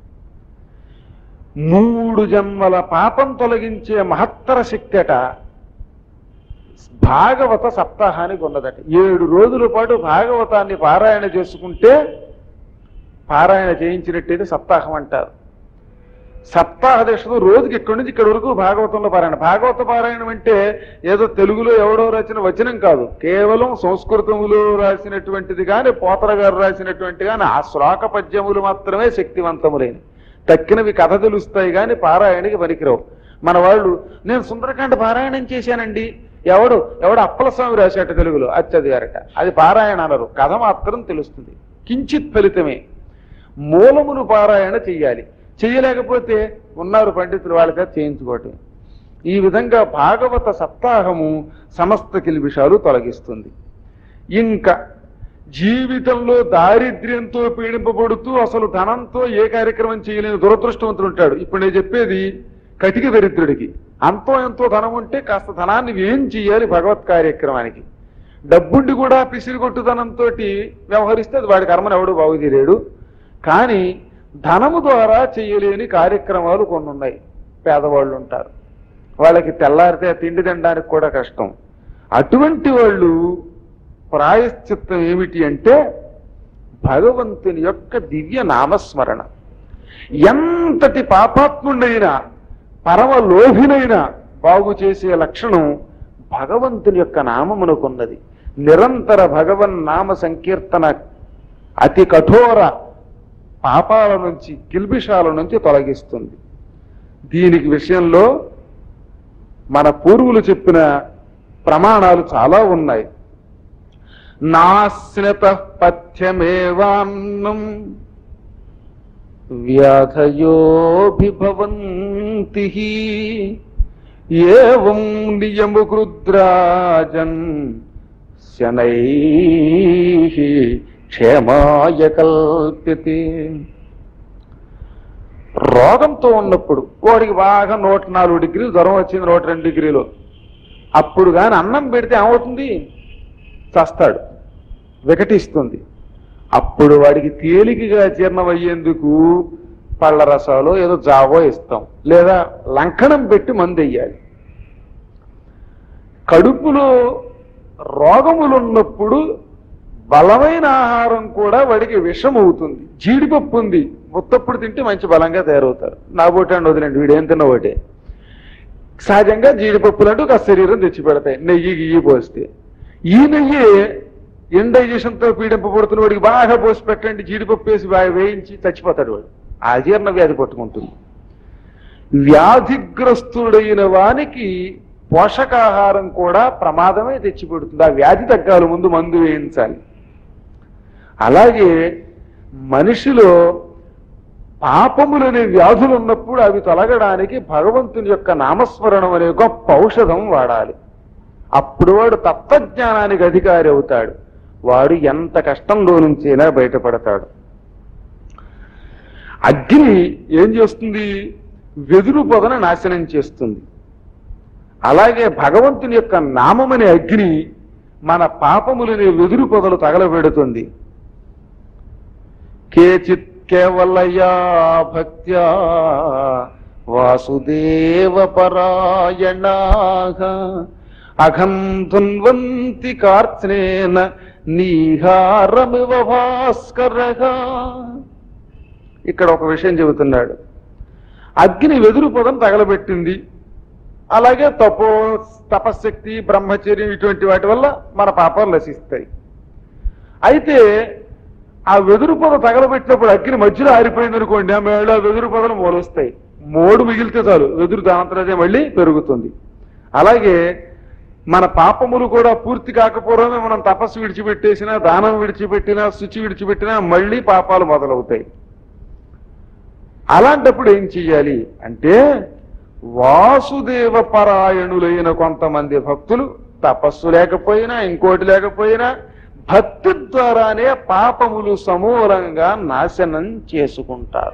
3 జన్మల పాపం తొలగించే మహత్తర శక్తట భాగవత సప్తాహానికి ఉన్నదట. 7 రోజుల పాటు భాగవతాన్ని పారాయణ చేసుకుంటే, పారాయణ చేయించినట్టయితే సప్తాహం అంటారు. సప్తాహ దశలో రోజుకి ఇక్కడి నుంచి ఇక్కడి వరకు భాగవతంలో పారాయణ. భాగవత పారాయణం అంటే ఏదో తెలుగులో ఎవడో రాసిన వచనం కాదు, కేవలం సంస్కృతములో రాసినటువంటిది కానీ, పోతర గారు రాసినటువంటి కానీ ఆ శ్లోక పద్యములు మాత్రమే శక్తివంతములైనవి. తక్కినవి కథ తెలుస్తాయి కానీ పారాయణకి పనికిరావు. మన వాళ్ళు నేను సుందరకాండ పారాయణం చేశానండి, ఎవడు అప్పలస్వామి రాశాట తెలుగులో, అది చదివారట, అది పారాయణ అనరు, కథ మాత్రం తెలుస్తుంది. కించిత్ ఫలితమే. మూలమును పారాయణ చెయ్యాలి. చెయ్యలేకపోతే ఉన్నారు పండితులు, వాళ్ళ చేత చేయించుకోవటం. ఈ విధంగా భాగవత సప్తాహము సమస్త కిల్బిషాలు తొలగిస్తుంది. ఇంకా జీవితంలో దారిద్ర్యంతో పీడింపబడుతూ అసలు ధనంతో ఏ కార్యక్రమం చేయలేని దురదృష్టవంతుడు ఉంటాడు. ఇప్పుడు నేను చెప్పేది కటిక దరిద్రుడికి. అంతో ఎంతో ధనం ఉంటే కాస్త ధనాన్ని ఏం చెయ్యాలి భగవత్ కార్యక్రమానికి. డబ్బుండి కూడా పిసిరిగొట్టు ధనంతో వ్యవహరిస్తే అది వాడి కర్మను ఎవడు బాగు చేయలేడు. కానీ ధనము ద్వారా చేయలేని కార్యక్రమాలు కొన్ని ఉన్నాయి. పేదవాళ్ళు ఉంటారు, వాళ్ళకి తెల్లారితే తిండి తినడానికి కూడా కష్టం. అటువంటి వాళ్ళు ప్రాయశ్చిత్తం ఏమిటి అంటే భగవంతుని యొక్క దివ్య నామస్మరణ. ఎంతటి పాపాత్ముడైనా పరమ లోభినైనా బాగు చేసే లక్షణం భగవంతుని యొక్క నామమునకున్నది. నిరంతర భగవన్ నామ సంకీర్తన అతి కఠోర పాపాల నుంచి, కిల్బిషాల నుంచి తొలగిస్తుంది. దీనికి విషయంలో మన పూర్వులు చెప్పిన ప్రమాణాలు చాలా ఉన్నాయి. నాస్నత పథ్యమేవాన్నం వ్యాధయోభిభవంతి ఏవం నియము కృద్రాజన్ శనైః క్షేమాయ కల్ప్యతే. రోగంతో ఉన్నప్పుడు వాడికి బాగా 104 డిగ్రీలు జ్వరం వచ్చింది, 102 డిగ్రీలు, అప్పుడు కానీ అన్నం పెడితే ఏమవుతుంది? చస్తాడు, వికటిస్తుంది. అప్పుడు వాడికి తేలికగా జీర్ణమయ్యేందుకు పళ్ళ రసాలు ఏదో జావో ఇస్తాం, లేదా లంకణం పెట్టి మందు వెయ్యాలి. కడుపులో రోగములున్నప్పుడు బలమైన ఆహారం కూడా వాడికి విషం అవుతుంది. జీడిపప్పు ఉంది, ముత్తప్పుడు తింటే మంచి బలంగా తయారవుతారు. నా బోటాన్ని వదిలేండి, వీడేం తిన్న ఒకటే. సహజంగా జీడిపప్పులు అంటూ ఒక శరీరం తెచ్చి పెడతాయి, నెయ్యి గియ్యి పోస్తే. ఈ నెయ్యి ఇండైజేషన్తో పీడింపబడుతున్న వాడికి బాగా పోసి పెట్టండి, జీడిపప్పు వేసి బాగా వేయించి చచ్చిపోతాడు వాడు. అజీర్ణ వ్యాధి పట్టుకుంటుంది. వ్యాధిగ్రస్తుడైన వానికి పోషకాహారం కూడా ప్రమాదమే తెచ్చిపెడుతుంది. ఆ వ్యాధి తగ్గాలి ముందు మందు వేయించాలి. అలాగే మనిషిలో పాపములనే వ్యాధులు ఉన్నప్పుడు అవి తొలగడానికి భగవంతుని యొక్క నామస్మరణం అనే గొప్ప ఔషధం వాడాలి. అప్పుడు వాడు తత్వజ్ఞానానికి అధికారి అవుతాడు. వాడు ఎంత కష్టంలో నుంచైనా బయటపడతాడు. అగ్ని ఏం చేస్తుంది? వెదురు పొదను నాశనం చేస్తుంది. అలాగే భగవంతుని యొక్క నామమనే అగ్ని మన పాపములని వెదురు పొదలు తగలబెడుతుంది. కేచిత్ కేవలయా భక్త్యా వాసుదేవ పరాయణాః అఘం ధున్వంతి కార్త్స్నేన నీహారమివ భాస్కరః. ఇక్కడ ఒక విషయం చెబుతున్నాడు. అగ్ని వెదురు పొదను తగలబెట్టింది. అలాగే తపశ్శక్తి, బ్రహ్మచర్యం ఇటువంటి వాటి వల్ల మన పాపాలు నశిస్తాయి. అయితే ఆ వెదురు పొద తగలబెట్టినప్పుడు అగ్ని మధ్యలో ఆరిపోయింది అనుకోండి, ఆ మేళ వెదురు పొదలు మోలుస్తాయి. మోడు మిగిలితే చాలు, వెదురు దానంతరదే మళ్ళీ పెరుగుతుంది. అలాగే మన పాపములు కూడా పూర్తి కాకపోవడమే మనం తపస్సు విడిచిపెట్టేసినా, దానం విడిచిపెట్టినా, శుచి విడిచిపెట్టినా మళ్ళీ పాపాలు మొదలవుతాయి. అలాంటప్పుడు ఏం చెయ్యాలి అంటే, వాసుదేవ పరాయణులైన కొంతమంది భక్తులు తపస్సు లేకపోయినా ఇంకోటి లేకపోయినా భక్తి ద్వారానే పాపములు సమూలంగా నాశనం చేసుకుంటారు.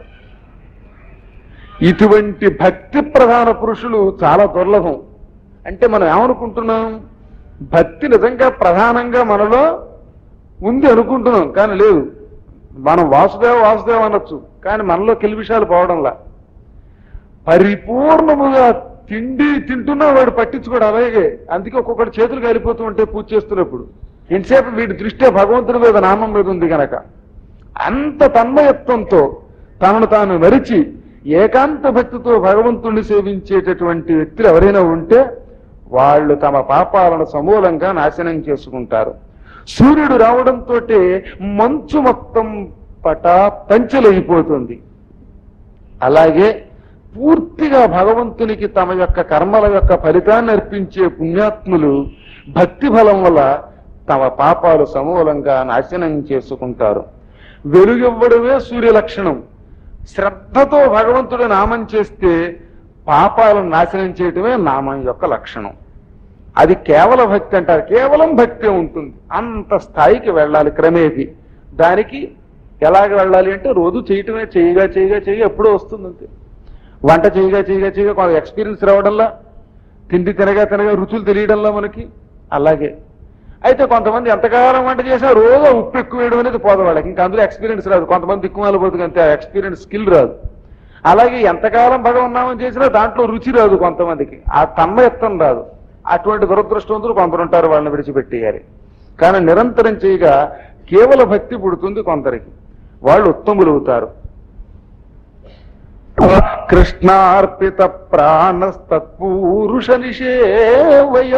ఇటువంటి భక్తి ప్రధాన పురుషులు చాలా దుర్లభం. అంటే మనం ఏమనుకుంటున్నాం, భక్తి నిజంగా ప్రధానంగా మనలో ఉంది అనుకుంటున్నాం, కానీ లేదు. మనం వాసుదేవ వాసుదేవ అనొచ్చు, కానీ మనలో కిల్బిషాలు పోవడంలా. పరిపూర్ణముగా తిండి తింటున్నా వాడు పట్టించుకోడు. అలాగే అందుకే ఒక్కొక్కటి చేతులు కాలిపోతూ ఉంటే పూజ చేస్తున్నప్పుడు ఎంతసేపు వీడి దృష్టి భగవంతుని మీద, నామం మీద ఉంది కనుక అంత తన్మయత్వంతో తనను తాను మరిచి ఏకాంత భక్తితో భగవంతుణ్ణి సేవించేటటువంటి వ్యక్తులు ఎవరైనా ఉంటే వాళ్ళు తమ పాపాలను సమూలంగా నాశనం చేసుకుంటారు. సూర్యుడు రావడంతో మంచు మొత్తం పంచలైపోతుంది. అలాగే పూర్తిగా భగవంతునికి తమ యొక్క కర్మల యొక్క ఫలితాన్ని అర్పించే పుణ్యాత్ములు భక్తి బలం వల్ల తమ పాపాలు సమూలంగా నాశనం చేసుకుంటారు. వెలుగివ్వడమే సూర్య లక్షణం. శ్రద్ధతో భగవంతుడి నామం చేస్తే పాపాలను నాశనం చేయటమే నామం యొక్క లక్షణం. అది కేవల భక్తి అంటారు. కేవలం భక్తే ఉంటుంది. అంత స్థాయికి వెళ్ళాలి క్రమేపీ. దానికి ఎలాగ వెళ్ళాలి అంటే రోజు చేయటమే, చేయగా ఎప్పుడో వస్తుంది అంతే. వంట చేయగా కొంత ఎక్స్పీరియన్స్ రావడంలా, తిండి తినగా రుచులు తెలియడంలా మనకి. అలాగే అయితే కొంతమంది ఎంతకాలం వంట చేసినా రోజు ఉప్పు ఎక్కువ వేయడం అనేది పోదు వాళ్ళకి, ఇంకా అందులో ఎక్స్పీరియన్స్ రాదు. కొంతమంది దిక్కుమాల పోతుంది అంతే, ఎక్స్పీరియన్స్ స్కిల్ రాదు. అలాగే ఎంతకాలం భగవన్నామం చేసినా దాంట్లో రుచి రాదు కొంతమందికి, ఆ తన్మయత్వం రాదు. అటువంటి దురదృష్టవంతులు కొందరుంటారు, వాళ్ళని విడిచిపెట్టేయాలి. కానీ నిరంతరం చేయగా కేవల భక్తి పుడుతుంది కొందరికి, వాళ్ళు ఉత్తములవుతారు. కృష్ణార్పిత ప్రాణస్తత్పురుష నిషేవయా.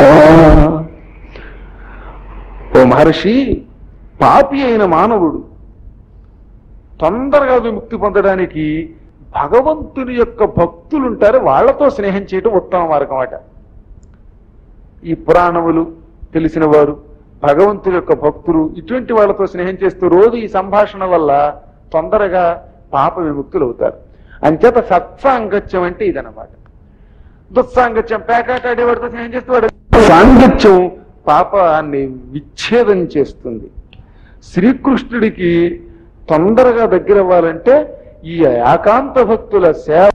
ఓ మహర్షి, పాపి అయిన మానవుడు తొందరగా విముక్తి పొందడానికి భగవంతుని యొక్క భక్తులుంటారు, వాళ్లతో స్నేహం చేయటం ఉత్తమ మార్గం అట. ఈ పురాణములు తెలిసిన వారు, భగవంతుని యొక్క భక్తులు, ఇటువంటి వాళ్ళతో స్నేహం చేస్తూ రోజు ఈ సంభాషణ వల్ల తొందరగా పాప విముక్తులు అవుతారు. అంచేత సత్సాంగత్యం అంటే ఇదనమాట. దుస్సాంగత్యం, పేకాటాడేవాడితో స్నేహం చేస్తేవాడు. సాంగత్యం పాపాన్ని విచ్ఛేదం చేస్తుంది. శ్రీకృష్ణుడికి తొందరగా దగ్గర అవ్వాలంటే ఈ ఏకాంత భక్తుల సేవ,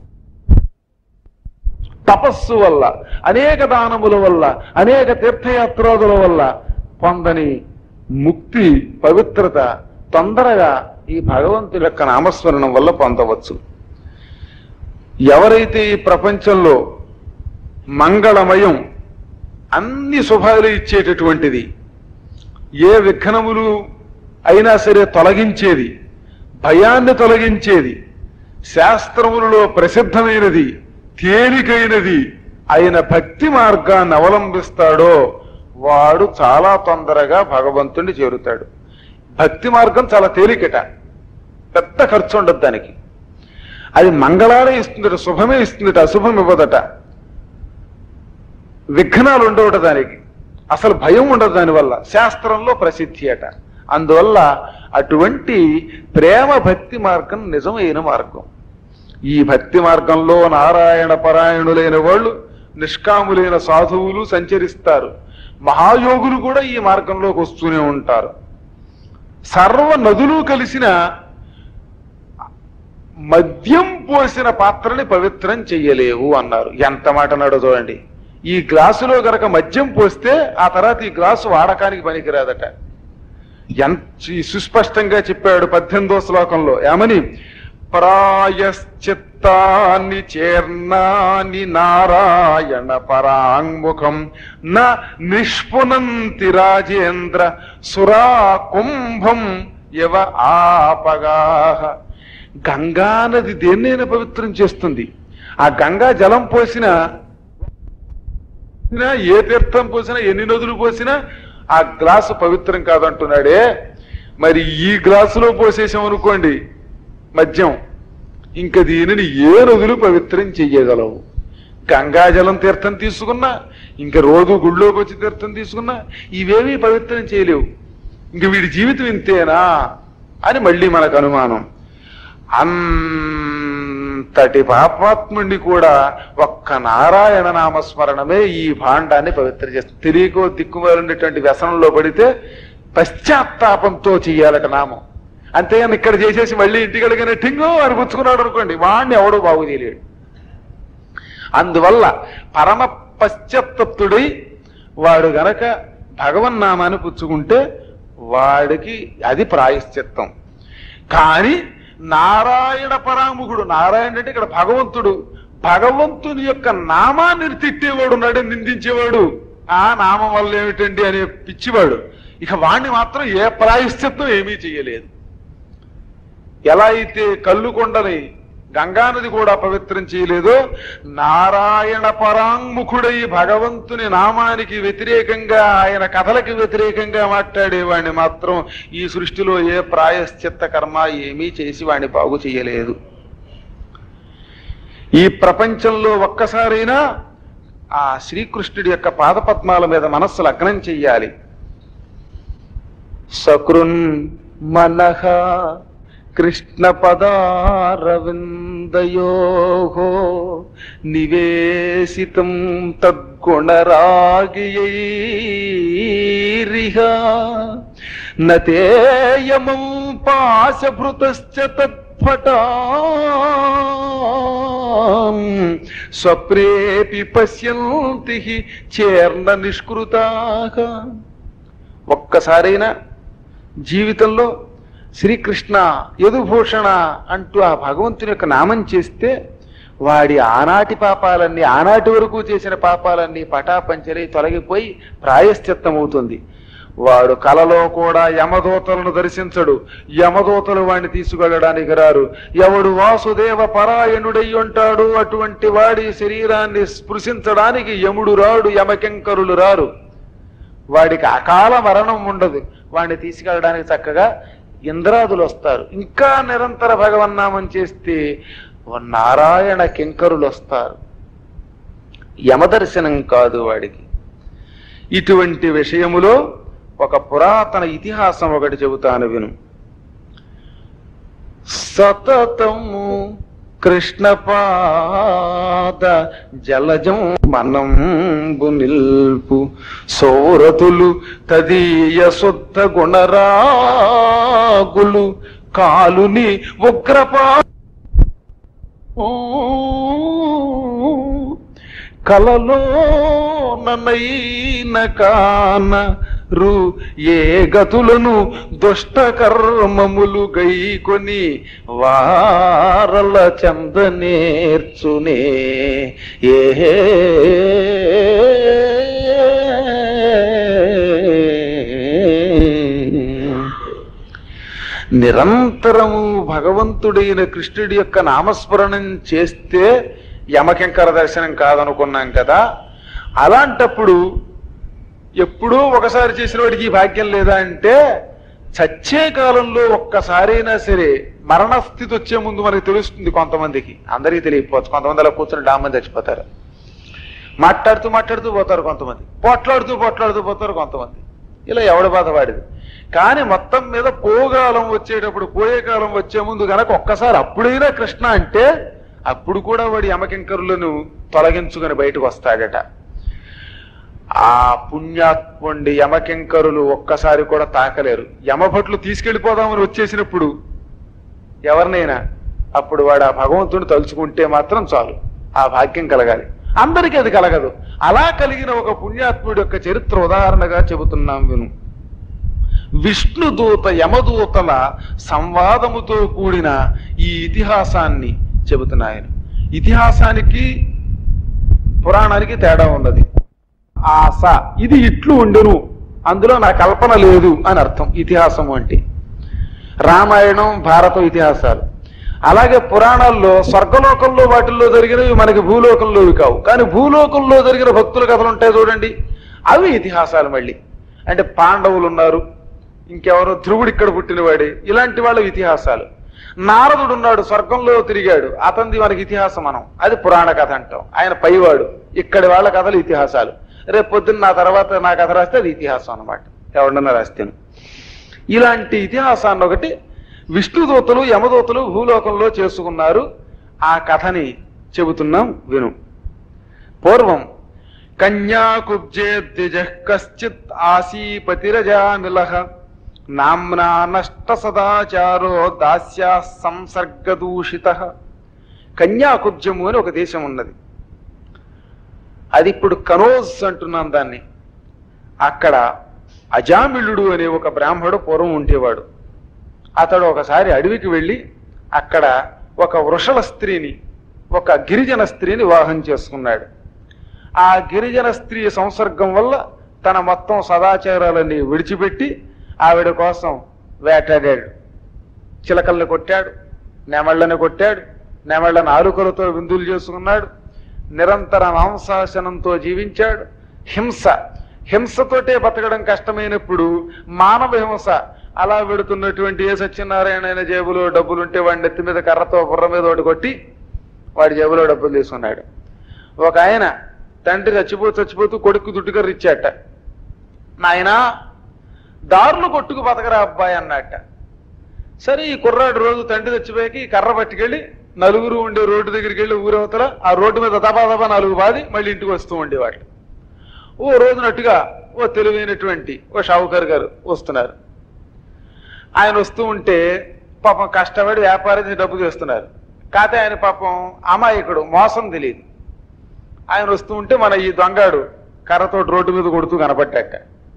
తపస్సు వల్ల, అనేక దానముల వల్ల, అనేక తీర్థయాత్రాదుల వల్ల పొందని ముక్తి, పవిత్రత తొందరగా ఈ భగవంతుడి యొక్క నామస్మరణం వల్ల పొందవచ్చు. ఎవరైతే ఈ ప్రపంచంలో మంగళమయం, అన్ని శుభాలు ఇచ్చేటటువంటిది, ఏ విఘ్నములు అయినా సరే తొలగించేది, భయాన్ని తొలగించేది, శాస్త్రములలో ప్రసిద్ధమైనది, తేలికైనది అయిన భక్తి మార్గాన్ని అవలంబిస్తాడో వాడు చాలా తొందరగా భగవంతుణ్ణి చేరుతాడు. భక్తి మార్గం చాలా తేలికట, పెద్ద ఖర్చు ఉండదు దానికి. అది మంగళాలే ఇస్తుందట, శుభమే ఇస్తుందట, అశుభం ఇవ్వదట. విఘ్నాలు ఉండవట దానికి, అసలు భయం ఉండదు దానివల్ల. శాస్త్రంలో ప్రసిద్ధి అట. అందువల్ల అటువంటి ప్రేమ భక్తి మార్గం నిజమైన మార్గం. ఈ భక్తి మార్గంలో నారాయణ పరాయణులైన వాళ్ళు, నిష్కాములైన సాధువులు సంచరిస్తారు. మహాయోగులు కూడా ఈ మార్గంలోకి వస్తూనే ఉంటారు. సర్వ నదులు కలిసిన మద్యం పోసిన పాత్రని పవిత్రం చెయ్యలేవు అన్నారు. ఎంత మాట అన్నాడో చూడండి. ఈ గ్లాసులో గనక మద్యం పోస్తే ఆ తర్వాత ఈ గ్లాసు వాడకానికి పనికిరాదట. ఎంత సుస్పష్టంగా చెప్పాడు 18వ శ్లోకంలో. ఏమని? ప్రాయశ్చిత్తాన్ని చేర్నాని నారాయణ పరాంగుఖం నా నిష్పునంతి రాజేంద్ర సురా కుంభం ఇవ ఆపగా. గంగా నది దేన్నైనా పవిత్రం చేస్తుంది. ఆ గంగా జలం పోసినా, ఏ తీర్థం పోసినా, ఎన్ని నదులు పోసినా ఆ గ్లాసు పవిత్రం కాదంటున్నాడే. మరి ఈ గ్లాసులో పోసేసామనుకోండి మద్యం, ఇంక దీనిని ఏ నదులు పవిత్రం చెయ్యగలవు? గంగాజలం తీర్థం తీసుకున్నా, ఇంక రోజు గుళ్ళోకి వచ్చి తీర్థం తీసుకున్నా ఇవేమీ పవిత్రం చేయలేవు. ఇంక వీడి జీవితం ఇంతేనా అని మళ్ళీ మనకు అనుమానం. అంతటి పాపాత్ముడిని కూడా ఒక్క నారాయణ నామస్మరణమే ఈ భాండాన్ని పవిత్ర చేస్తుంది. తెలియకో దిక్కుమాలినటువంటి వ్యసనంలో పడితే పశ్చాత్తాపంతో చెయ్యాలట నామం. అంతేగాని ఇక్కడ చేసేసి మళ్ళీ ఇంటికడిగానే ఠింగో అని పుచ్చుకున్నాడు అనుకోండి, వాడిని ఎవడో బాగు చేయలేడు. అందువల్ల పరమ పశ్చాత్తప్తుడై వాడు గనక భగవన్నామాన్ని పుచ్చుకుంటే వాడికి అది ప్రాయశ్చిత్తం. కానీ నారాయణ పరాముఖుడు, నారాయణ అంటే ఇక్కడ భగవంతుడు, భగవంతుని యొక్క నామాన్ని తిట్టేవాడు ఉన్నాడు, నిందించేవాడు, ఆ నామం వల్ల ఏమిటండి అనే పిచ్చివాడు, ఇక వాణ్ణి మాత్రం ఏ ప్రాయశ్చిత్తం ఏమీ చెయ్యలేదు. ఎలా అయితే కల్లుకొండని గంగానది కూడా పవిత్రం చేయలేదో, నారాయణ పరాంగుఖుడై భగవంతుని నామానికి వ్యతిరేకంగా, ఆయన కథలకి వ్యతిరేకంగా మాట్లాడేవాడిని మాత్రం ఈ సృష్టిలో ఏ ప్రాయశ్చిత్త కర్మ ఏమీ చేసి వాడిని బాగు చేయలేదు. ఈ ప్రపంచంలో ఒక్కసారైనా ఆ శ్రీకృష్ణుడి యొక్క పాదపద్మాల మీద మనస్సు లగ్నం చెయ్యాలి. సకృన్ మనః కృష్ణ పదారవిందయోః నివేశితం తద్గుణరాగియైరిహ నతేయమం పాశభృతశ్చ తత్పటాం స్వప్నేపి పశ్యంతి చేర్ణ నిష్కృతాః. ఒక్కసారైనా జీవితంలో శ్రీకృష్ణ యదుభూషణ అంటూ ఆ భగవంతుని యొక్క నామం చేస్తే వాడి ఆనాటి పాపాలన్నీ, ఆనాటి వరకు చేసిన పాపాలన్నీ పటాపంచలై తొలగిపోయి ప్రాయశ్చిత్తమవుతుంది. వాడు కలలో కూడా యమదూతలను దర్శించడు, యమదూతలు వాడిని తీసుకెళ్ళడానికి రారు. ఎవడు వాసుదేవ పరాయణుడై ఉంటాడు అటువంటి వాడి శరీరాన్ని స్పృశించడానికి యముడు రాడు, యమకింకరులు రారు. వాడికి అకాల మరణం ఉండదు. వాడిని తీసుకెళ్ళడానికి చక్కగా ఇంద్రాదులు వస్తారు. ఇంకా నిరంతర భగవన్నామం చేస్తే నారాయణ కింకరులు వస్తారు. యమదర్శనం కాదు వాడికి. ఇటువంటి విషయములో ఒక పురాతన ఇతిహాసం ఒకటి చెబుతాను విను. సతతము కృష్ణపాద జలజం మనంబు నిల్పు సౌరతులు తదీయ శుద్ధ గుణరాగులు కాలుని ఉగ్రపా కలలో ననైన కాన రు ఏ గతులను దుష్ట కర్మములు గైకొని వారల చందనేర్చునే ఏ నిరంతరము భగవంతుడైన కృష్ణుడి యొక్క నామస్మరణం చేస్తే యమకింకర దర్శనం కాదనుకున్నాం కదా. అలాంటప్పుడు ఎప్పుడూ ఒకసారి చేసిన వాడికి ఈ భాగ్యం లేదా అంటే, చచ్చే కాలంలో ఒక్కసారైనా సరే మరణస్థితి వచ్చే ముందు మనకి తెలుస్తుంది. కొంతమందికి, అందరికీ తెలియకపోవచ్చు. కొంతమంది అలా కూర్చొని డామ్మని చచ్చిపోతారు, మాట్లాడుతూ మాట్లాడుతూ పోతారు, కొంతమంది పోట్లాడుతూ పోతారు, కొంతమంది ఇలా ఎవడ బాధ వాడిది. కానీ మొత్తం మీద పోగాలం వచ్చేటప్పుడు, పోయే కాలం వచ్చే ముందు గనక ఒక్కసారి అప్పుడైనా కృష్ణ అంటే అప్పుడు కూడా వాడి యమకింకరులను తొలగించుకొని బయటకు వస్తాడట. ఆ పుణ్యాత్ముండి యమకింకరులు ఒక్కసారి కూడా తాకలేరు. యమభట్లు తీసుకెళ్లిపోదామని వచ్చేసినప్పుడు ఎవరినైనా అప్పుడు వాడు ఆ భగవంతుని తలుచుకుంటే మాత్రం చాలు, ఆ భాగ్యం కలగాలి. అందరికీ అది కలగదు. అలా కలిగిన ఒక పుణ్యాత్ముడి యొక్క చరిత్ర ఉదాహరణగా చెబుతున్నాం విను. విష్ణుదూత యమదూతల సంవాదముతో కూడిన ఈ ఇతిహాసాన్ని చెబుతున్నాయని. ఇతిహాసానికి పురాణానికి తేడా ఉన్నది. ఆశ ఇది ఇట్లు ఉండెను, అందులో నా కల్పన లేదు అని అర్థం ఇతిహాసం అంటే. రామాయణం భారతం ఇతిహాసాలు. అలాగే పురాణాల్లో స్వర్గలోకంలో వాటిల్లో జరిగినవి మనకి భూలోకంలోవి కావు, కానీ భూలోకంలో జరిగిన భక్తుల కథలు ఉంటాయి చూడండి, అవి ఇతిహాసాలు. మళ్ళీ అంటే పాండవులు ఉన్నారు, ఇంకెవరో ధ్రువుడు ఇక్కడ పుట్టినవాడే, ఇలాంటి వాళ్ళ ఇతిహాసాలు. నారదుడు ఉన్నాడు, స్వర్గంలో తిరిగాడు, అతనిది మనకి ఇతిహాసం మనం, అది పురాణ కథ అంటాం. ఆయన పైవాడు, ఇక్కడి వాళ్ళ కథలు ఇతిహాసాలు. రేపు పొద్దున్న నా తర్వాత నా కథ రాస్తే అది ఇతిహాసం అనమాట, ఎవడన్నా రాస్తేను. ఇలాంటి ఇతిహాసాన్ని ఒకటి విష్ణుదూతలు యమదూతలు భూలోకంలో చేసుకున్నారు. ఆ కథని చెబుతున్నాం విను. పూర్వం కన్యాకుబ్జే ద్విజ కశ్చిత్ ఆసీపతిరజామిలః నామ్నా నష్ట సదాచారో దాస్యా సంసర్గదూషితః. కన్యాకుబ్జము అని ఒక దేశం ఉన్నది. అది ఇప్పుడు కనోజ్ అంటున్నాం దాన్ని. అక్కడ అజామిళుడు అనే ఒక బ్రాహ్మడు పూర్వం ఉండేవాడు. అతడు ఒకసారి అడవికి వెళ్ళి అక్కడ ఒక వృషల స్త్రీని, ఒక గిరిజన స్త్రీని వివాహం చేసుకున్నాడు. ఆ గిరిజన స్త్రీ సంసర్గం వల్ల తన మొత్తం సదాచారాలని విడిచిపెట్టి ఆవిడ కోసం వేటాడాడు. చిలకల్ని కొట్టాడు, నెమళ్ళని కొట్టాడు, నెమళ్ళ నాలుకలతో విందులు చేసుకున్నాడు, నిరంతర మాంసాశనంతో జీవించాడు. హింసతోటే బతకడం కష్టమైనప్పుడు మానవ హింస, అలా పెడుతున్నటువంటి ఏ సత్యనారాయణ జేబులో డబ్బులుంటే వాడి నెత్తి మీద కర్రతో బుర్ర మీద ఒకటి కొట్టి వాడి జేబులో డబ్బులు తీసుకున్నాడు. ఒక ఆయన తండ్రి చచ్చిపోతూ కొడుకు దుడ్డుకర్ర ఇచ్చాట. నాయనా దారులు కొట్టుకు బతకరా అబ్బాయి అన్నట్ట. సరే ఈ కుర్రాడు రోజు తండ్రి చచ్చిపోయాకి కర్ర పట్టుకెళ్ళి నలుగురు ఉండే రోడ్డు దగ్గరికి వెళ్ళి ఊరవతల ఆ రోడ్డు మీద దబా 4 బాది మళ్ళీ ఇంటికి వస్తూ ఉండేవాళ్ళు. ఓ రోజునట్టుగా ఓ తెలివైనటువంటి ఓ షావుకారు గారు వస్తున్నారు. ఆయన వస్తూ ఉంటే పాపం కష్టపడి వ్యాపారం డబ్బు చేస్తున్నారు. కాకపోతే ఆయన పాపం అమాయకుడు, మోసం తెలియదు. ఆయన వస్తూ ఉంటే మన ఈ దొంగాడు కర్రతోటి రోడ్డు మీద కొడుతూ కనపడ్డాక,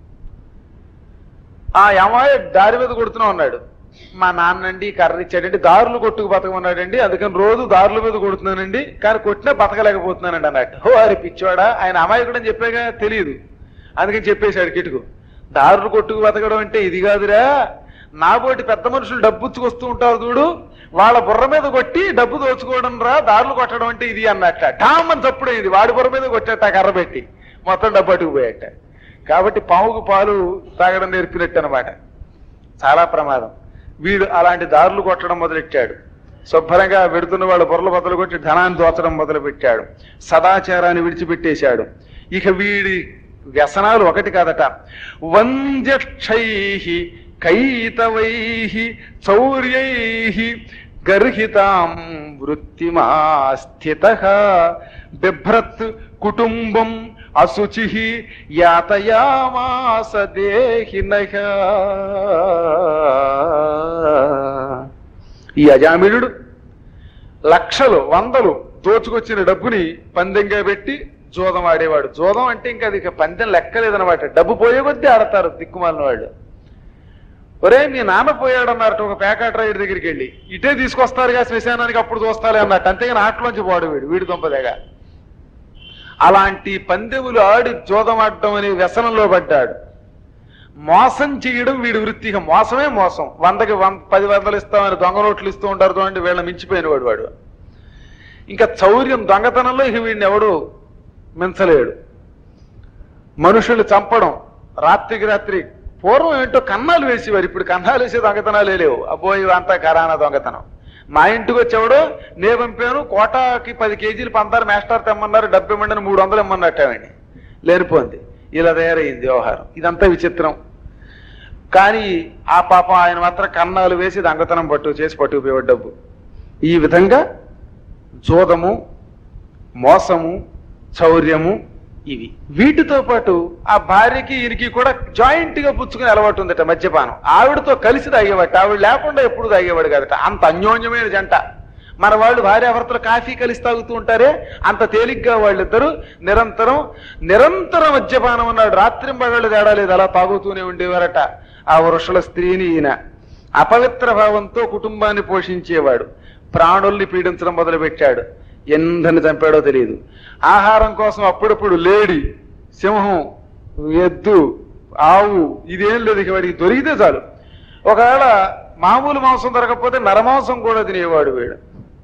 ఆ అమ్మాయి దారి మీద కొడుతూనే ఉన్నాడు. మా నాన్నండి కర్ర ఇచ్చాడండి, దారులు కొట్టుకు బతకమన్నాడండి, అందుకని రోజు దారుల మీద కొడుతున్నానండి, కానీ కొట్టినా బతకలేకపోతున్నానండి అన్నట్టు. ఓ అరే పిచ్చోడా, ఆయన అమాయకుడు అని చెప్పాగా తెలియదు, అందుకని చెప్పేశాడు కిటుకు. దారులు కొట్టుకు బతకడం అంటే ఇది కాదురా, నాబోటి పెద్ద మనుషులు డబ్బుచ్చుకొస్తూ ఉంటారు చూడు, వాళ్ళ బుర్ర మీద కొట్టి డబ్బు దోచుకోవడం రా దారులు కొట్టడం అంటే ఇది అన్నట్ట. టామని తప్పుడైంది, వాడి బుర్ర మీద కొట్టేట కర్ర పెట్టి మొత్తం డబ్బు అటుకుపోయాట. కాబట్టి పావుకు పాలు తాగడం నేర్పినట్టు అనమాట. చాలా ప్రమాదం. వీడు అలాంటి దారులు కొట్టడం మొదలెట్టాడు. శుభ్రంగా వెడుతున్న వాళ్ళ బుర్రలు బదులు కొట్టి ధనాన్ని దోచడం మొదలు పెట్టాడు. సదాచారాన్ని విడిచిపెట్టేశాడు. ఇక వీడి వ్యసనాలు ఒకటి కాదట. వంజక్షై కైతవై చౌర్యై గర్హితాం వృత్తిమాస్థితః బిభ్రత్ కుటుంబం అశుచి యాతయామాస దేహినః. ఈ అజామిళుడు లక్షలు వందలు దోచుకొచ్చిన డబ్బుని పందెంగా పెట్టి జోదం ఆడేవాడు. జోదం అంటే ఇంకా అది పందెం లెక్కలేదనమాట. డబ్బు పోయే కొద్దీ ఆడతారు దిక్కుమాలిన వాళ్ళు. ఒరే మీ నాన్న పోయాడన్నట్టు ఒక పేకాట రైడ్ దగ్గరికి వెళ్ళి ఇటే తీసుకొస్తారుగా శ్మశానానికి, అప్పుడు చూస్తాలే అన్నట్టు. అంతేగాని ఆటలోంచి పోడు వీడి దొంపదేగా. అలాంటి పందెములు ఆడి జోదం ఆడటం అనే వ్యసనంలో పడ్డాడు. మోసం చేయడం వీడి వృత్తిగా. మోసమే మోసం. 100కి 10 ఇస్తామని దొంగ నోట్లు ఇస్తూ ఉంటారు చూడండి, వీళ్ళని మించిపోయిన వాడు. ఇంకా చౌర్యం, దొంగతనంలో ఇక వీడిని ఎవడు మించలేడు. మనుషులు చంపడం రాత్రికి రాత్రి. పూర్వం ఏంటో కన్నాలు వేసేవారు, ఇప్పుడు కన్నాలు వేసే దొంగతనాలే లేవు. అబ్బో ఇవంతా కరానా దొంగతనం. మా ఇంటికి వచ్చేవాడు నే పంపాను, కోటాకి 10 కేజీలు పందారు మేస్టార్ తెమ్మన్నారు, 70 ఇమ్మండి 300 ఇమ్మన్నట్టేవండి. లేనిపోంది. ఇలా తయారైంది వ్యవహారం. ఇదంతా విచిత్రం. కానీ ఆ పాపం ఆయన మాత్రం కన్నాలు వేసి దొంగతనం చేసి పట్టుకుపోయేవాడు డబ్బు. ఈ విధంగా జోదము, మోసము, చౌర్యము ఇవి. వీటితో పాటు ఆ భార్యకి ఈయనకి కూడా జాయింట్ గా పుచ్చుకుని అలవాటు ఉందట మద్యపానం. ఆవిడతో కలిసి తాగేవాట, ఆవిడ లేకుండా ఎప్పుడు తాగేవాడు కదట. అంత అన్యోన్యమైన జంట. మన వాళ్ళు భార్యాభర్తలు కాఫీ కలిసి తాగుతూ ఉంటారే అంత తేలిగ్గా వాళ్ళిద్దరూ నిరంతరం మద్యపానం అన్నాడు. రాత్రింబగళ్ళు తేడా లేదు, అలా తాగుతూనే ఉండేవారట. ఆ వృషుల స్త్రీని ఈయన అపవిత్ర భావంతో కుటుంబాన్ని పోషించేవాడు. ప్రాణుల్ని పీడించడం మొదలుపెట్టాడు. ఎందరిని చంపాడో తెలియదు. ఆహారం కోసం అప్పుడప్పుడు లేడి, సింహం, ఎద్దు, ఆవు ఇదేం లేదు, ఇక వాడికి దొరికితే చాలు. ఒకవేళ మామూలు మాంసం దొరకకపోతే నరమాంసం కూడా తినేవాడు వీడు.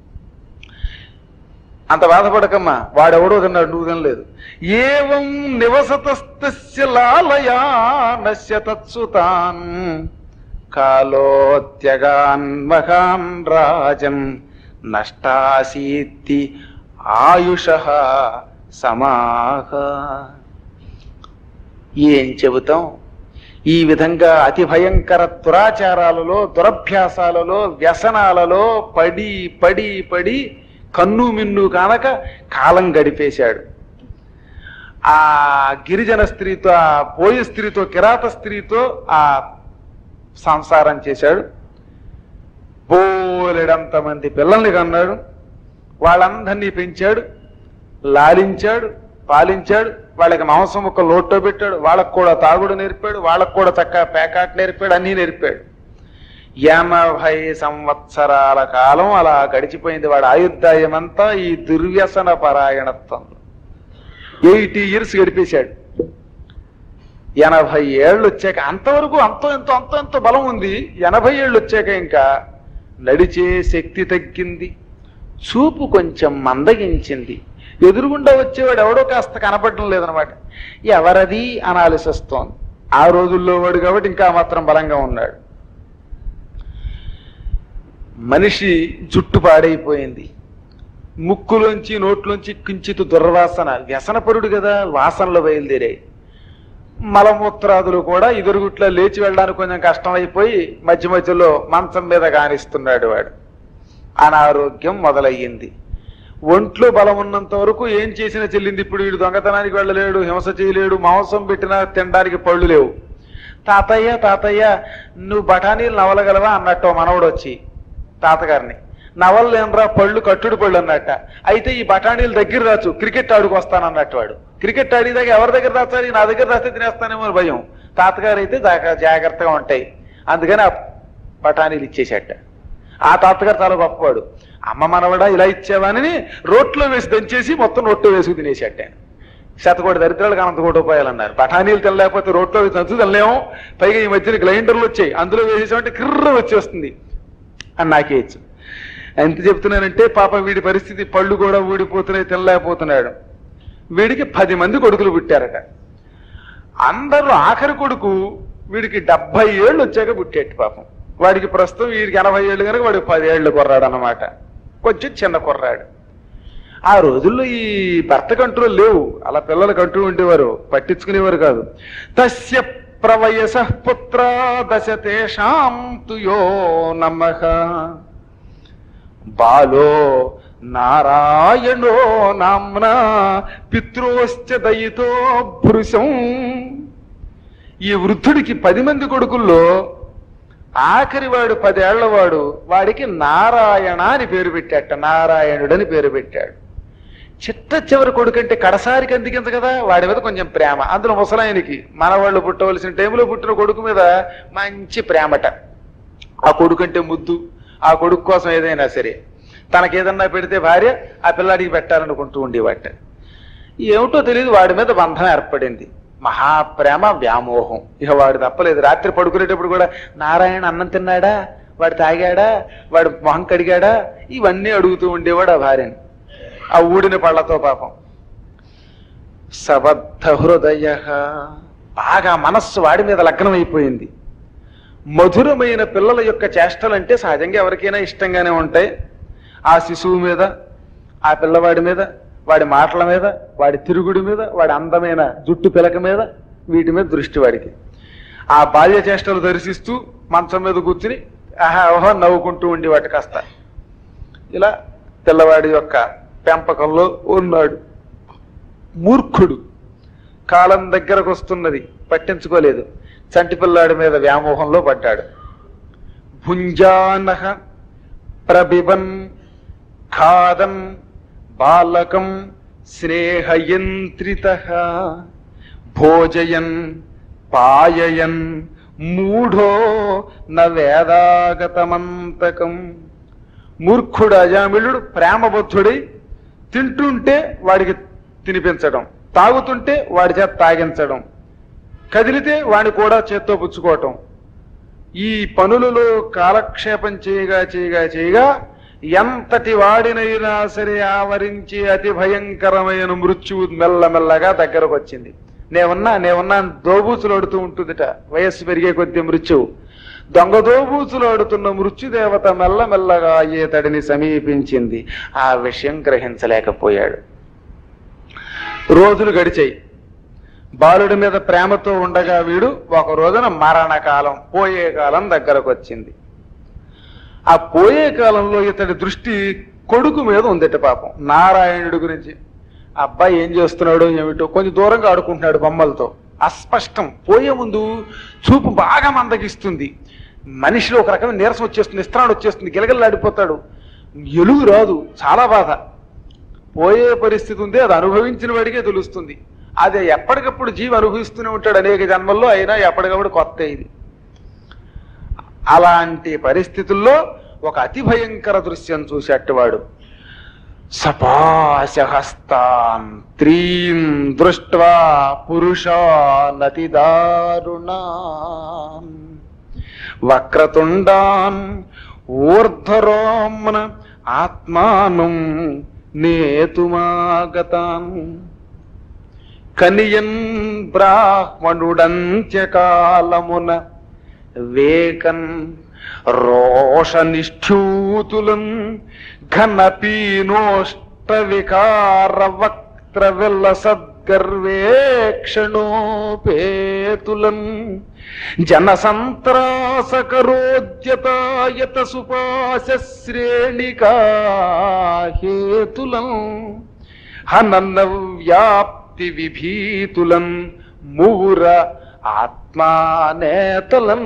అంత బాధపడకమ్మా, వాడెవడో తిన్నాడు, నువ్వు తినలేదు. ఏవం నివసతస్తస్య లాలయా నశ్య తత్సుతాన్ కాలోత్యగాన్ మహాన్ రాజన్ నష్టాసీతి ఆయుషః సమాహ. ఏం చెబుతాం, ఈ విధంగా అతి భయంకర దురాచారాలలో, దురభ్యాసాలలో, వ్యసనాలలో పడి పడి పడి కన్ను మిన్ను కానక కాలం గడిపేశాడు. ఆ గిరిజన స్త్రీతో, ఆ పోయ స్త్రీతో, కిరాత స్త్రీతో ఆ సంసారం చేశాడు. బోలెడంత మంది పిల్లల్ని కన్నాడు. వాళ్ళందరినీ పెంచాడు, లాలించాడు, పాలించాడు. వాళ్ళకి మాంసం ముక్క లోట్లో పెట్టాడు. వాళ్ళకు కూడా తాగుడు నేర్పాడు, వాళ్ళకు కూడా చక్కగా పేకాట్ నేర్పాడు, అన్నీ నేర్పాడు. 80 సంవత్సరాల కాలం అలా గడిచిపోయింది. వాడు ఆయుర్దాయమంతా ఈ దుర్వ్యసన పరాయణత్వంలో 80 years గడిపేశాడు. 80 ఏళ్ళు వచ్చాక, అంతవరకు అంతో బలం ఉంది. 80 ఏళ్ళు వచ్చాక ఇంకా నడిచే శక్తి తగ్గింది, చూపు కొంచెం మందగించింది. ఎదురుగుండా వచ్చేవాడు ఎవడో కాస్త కనపడడం లేదనమాట. ఎవరది అనాలిసి వస్తోంది. ఆ రోజుల్లో వాడు కాబట్టి ఇంకా మాత్రం బలంగా ఉన్నాడు. మనిషి జుట్టు పాడైపోయింది. ముక్కులోంచి నోట్లోంచి కించిత్ దుర్వాసన, వ్యసనపరుడు కదా, వాసనలు బయలుదేరాయి. మలమూత్రాదులు కూడా ఎదురుగుట్లా లేచి వెళ్ళడానికి కొంచెం కష్టమైపోయి మధ్య మధ్యలో మంచం మీద కానిస్తున్నాడు వాడు. అనారోగ్యం మొదలయ్యింది. ఒంట్లో బలం ఉన్నంత వరకు ఏం చేసినా చెల్లింది. ఇప్పుడు వీడు దొంగతనానికి వెళ్ళలేడు, హింస చేయలేడు, మాంసం పెట్టినా తినడానికి పళ్ళు లేవు. తాతయ్య నువ్వు బఠానీలు నవలగలవా అన్నట్టు మనవడు వచ్చి తాతగారిని, నవలలేనరా పళ్ళు కట్టుడు పళ్ళు అన్నట్ట. అయితే ఈ బఠానీలు దగ్గర రాచు, క్రికెట్ ఆడుకు వస్తానన్నట్టు వాడు. క్రికెట్ ఆడేదాకా ఎవరి దగ్గర రాచాలి, నా దగ్గర రాస్తే తినేస్తానేమో అని భయం. తాతగారు అయితే జాగ్రత్తగా ఉంటాయి, అందుకని ఆ బఠానీలు ఇచ్చేసేట. ఆ తాతగారు చాలా గొప్పవాడు. అమ్మ మనవడా ఇలా ఇచ్చేవాని రోట్లో వేసి దంచేసి మొత్తం రొట్టె వేసుకు తినేసేట. శతకోటి దరిద్రాలకు అనంతకోటి ఉపాయాలన్నారు. బఠానీలు తినలేకపోతే రోట్లో వేసి దంచు తినలేము. పైగా ఈ మధ్యన గ్రైండర్లు వచ్చాయి, అందులో వేసేసామంటే కిర్ర వచ్చేస్తుంది అని నాకేయచ్చు. ఎంత చెప్తున్నానంటే పాప వీడి పరిస్థితి, పళ్ళు కూడా ఊడిపోతున్నాయి, తినలేకపోతున్నాడు. వీడికి 10 మంది కొడుకులు పుట్టారట. అందరూ ఆఖరి కొడుకు వీడికి 70 ఏళ్ళు వచ్చాక పుట్టేట్టు పాపం. వాడికి ప్రస్తుతం వీడికి 80 ఏళ్ళు కనుక వాడికి 10 ఏళ్ళు కుర్రాడు అన్నమాట. కొంచెం చిన్న కుర్రాడు. ఆ రోజుల్లో ఈ భర్త కంట్రోల్ లేవు, అలా పిల్లలు కంట్రోల్ ఉండేవారు, పట్టించుకునేవారు కాదు. తస్య ప్రవయస పుత్ర దశతేషాం తుయో నమః బాలో నారాయణో నామ్నా పిత్రోశ్చ దయితో భృశం. ఈ వృద్ధుడికి 10 మంది కొడుకుల్లో ఆఖరి వాడు 10 ఏళ్లవాడు, వాడికి నారాయణ అని పేరు పెట్టాట, నారాయణుడని పేరు పెట్టాడు. చిట్ట చివరి కొడుకు అంటే కడసారికి అందికించ కదా, వాడి మీద కొంచెం ప్రేమ. అందులో ముసలాయనికి మనవాళ్ళు పుట్టవలసిన టైంలో పుట్టిన కొడుకు మీద మంచి ప్రేమట. ఆ కొడుకు అంటే ముద్దు. ఆ కొడుకు కోసం ఏదైనా సరే, తనకేదన్నా పెడితే భార్య ఆ పిల్లాడికి పెట్టాలనుకుంటూ ఉండేవాట. ఏమిటో తెలియదు, వాడి మీద బంధం ఏర్పడింది, మహాప్రేమ, వ్యామోహం. ఇక వాడు తప్పలేదు. రాత్రి పడుకునేటప్పుడు కూడా నారాయణ అన్నం తిన్నాడా, వాడు తాగాడా, వాడు మొహం కడిగాడా, ఇవన్నీ అడుగుతూ ఉండేవాడు ఆ భార్యని, ఆ ఊడిన పళ్ళతో పాపం. సబద్ధ హృదయ, బాగా మనస్సు వాడి మీద లగ్నం అయిపోయింది. మధురమైన పిల్లల యొక్క చేష్టలంటే సహజంగా ఎవరికైనా ఇష్టంగానే ఉంటాయి. ఆ శిశువు మీద, ఆ పిల్లవాడి మీద, వాడి మాటల మీద, వాడి తిరుగుడి మీద, వాడి అందమైన జుట్టు పిలక మీద, వీటి మీద దృష్టి వాడికి. ఆ బాల్య చేష్టలు దర్శిస్తూ మంచం మీద కూర్చుని ఓహో నవ్వుకుంటూ ఉండి వాటి కాస్త ఇలా పిల్లవాడి యొక్క పెంపకంలో ఉన్నాడు. మూర్ఖుడు. కాలం దగ్గరకు వస్తున్నది, పట్టించుకోలేదు. చంటి పిల్లాడి మీద వ్యామోహంలో పడ్డాడు. భుంజానః ప్రబిబన్ ఖాదన్ బాలకం స్నేహయంత్రితః భోజయన్ పాయయన్ మూఢో న వేదాగతమంతకం. మూర్ఖుడు అజామిళుడు ప్రేమబద్ధుడై తింటుంటే వాడికి తినిపించడం, తాగుతుంటే వాడి చేత తాగించడం, కదిలితే వాడిని కూడా చేత్తో పుచ్చుకోవటం, ఈ పనులలో కాలక్షేపం చేయగా ఎంతటి వాడినైనా సరే ఆవరించి అతి భయంకరమైన మృత్యువు మెల్లమెల్లగా దగ్గరకు వచ్చింది. నేనున్నా దోబూచులాడుతూ ఉంటుందిట వయస్సు పెరిగే కొద్ది మృత్యువు. దొంగ దోబూచులాడుతున్న మృత్యుదేవత మెల్లమెల్లగా ఈతడిని సమీపించింది. ఆ విషయం గ్రహించలేకపోయాడు. రోజులు గడిచాయి. బాలుడి మీద ప్రేమతో ఉండగా వీడు ఒక రోజున మరణకాలం, పోయే కాలం దగ్గరకు వచ్చింది. ఆ పోయే కాలంలో ఇతడి దృష్టి కొడుకు మీద ఉందట. పాపం నారాయణుడి గురించి. అబ్బాయి ఏం చేస్తున్నాడో ఏమిటో, కొంచెం దూరంగా ఆడుకుంటున్నాడు బొమ్మలతో. అస్పష్టం. పోయే ముందు చూపు బాగా మందగిస్తుంది. మనిషిలో ఒక రకమైన నీరసం వచ్చేస్తుంది, నిస్త్రాణం వచ్చేస్తుంది, గిలగిల్లాడిపోతాడు, ఎలుగు రాదు, చాలా బాధ. పోయే పరిస్థితి ఉంది, అది అనుభవించిన వాడికే తెలుస్తుంది. అదే ఎప్పటికప్పుడు జీవి అనుభవిస్తూనే ఉంటాడు అనేక జన్మల్లో, అయినా ఎప్పటికప్పుడు కొత్త ఇది. అలాంటి పరిస్థితుల్లో ఒక అతి భయంకర దృశ్యం చూసేటవాడు. సపాశహస్తాన్ త్రీన్ దృష్ట్వా పురుషానతి దారుణాన్ వక్రతుండాన్ ఊర్ధ్వరోమ్న ఆత్మానం నేతుమాగతాన్ కనియన్ బ్రాహ్మణుడంత్యకాలమున వేకన్ రోషనిష్ఠూతులం ఘనపీనోష్ట వికార వక్త్ర విల్ల సద్గర్వేక్షణోపేతులం జనసంత్రాసకరోద్యతాయత సుపాశ శ్రేణికా హేతులం హనన్న వ్యాప్తి విభీతులం మూర ఆత్మానేతలం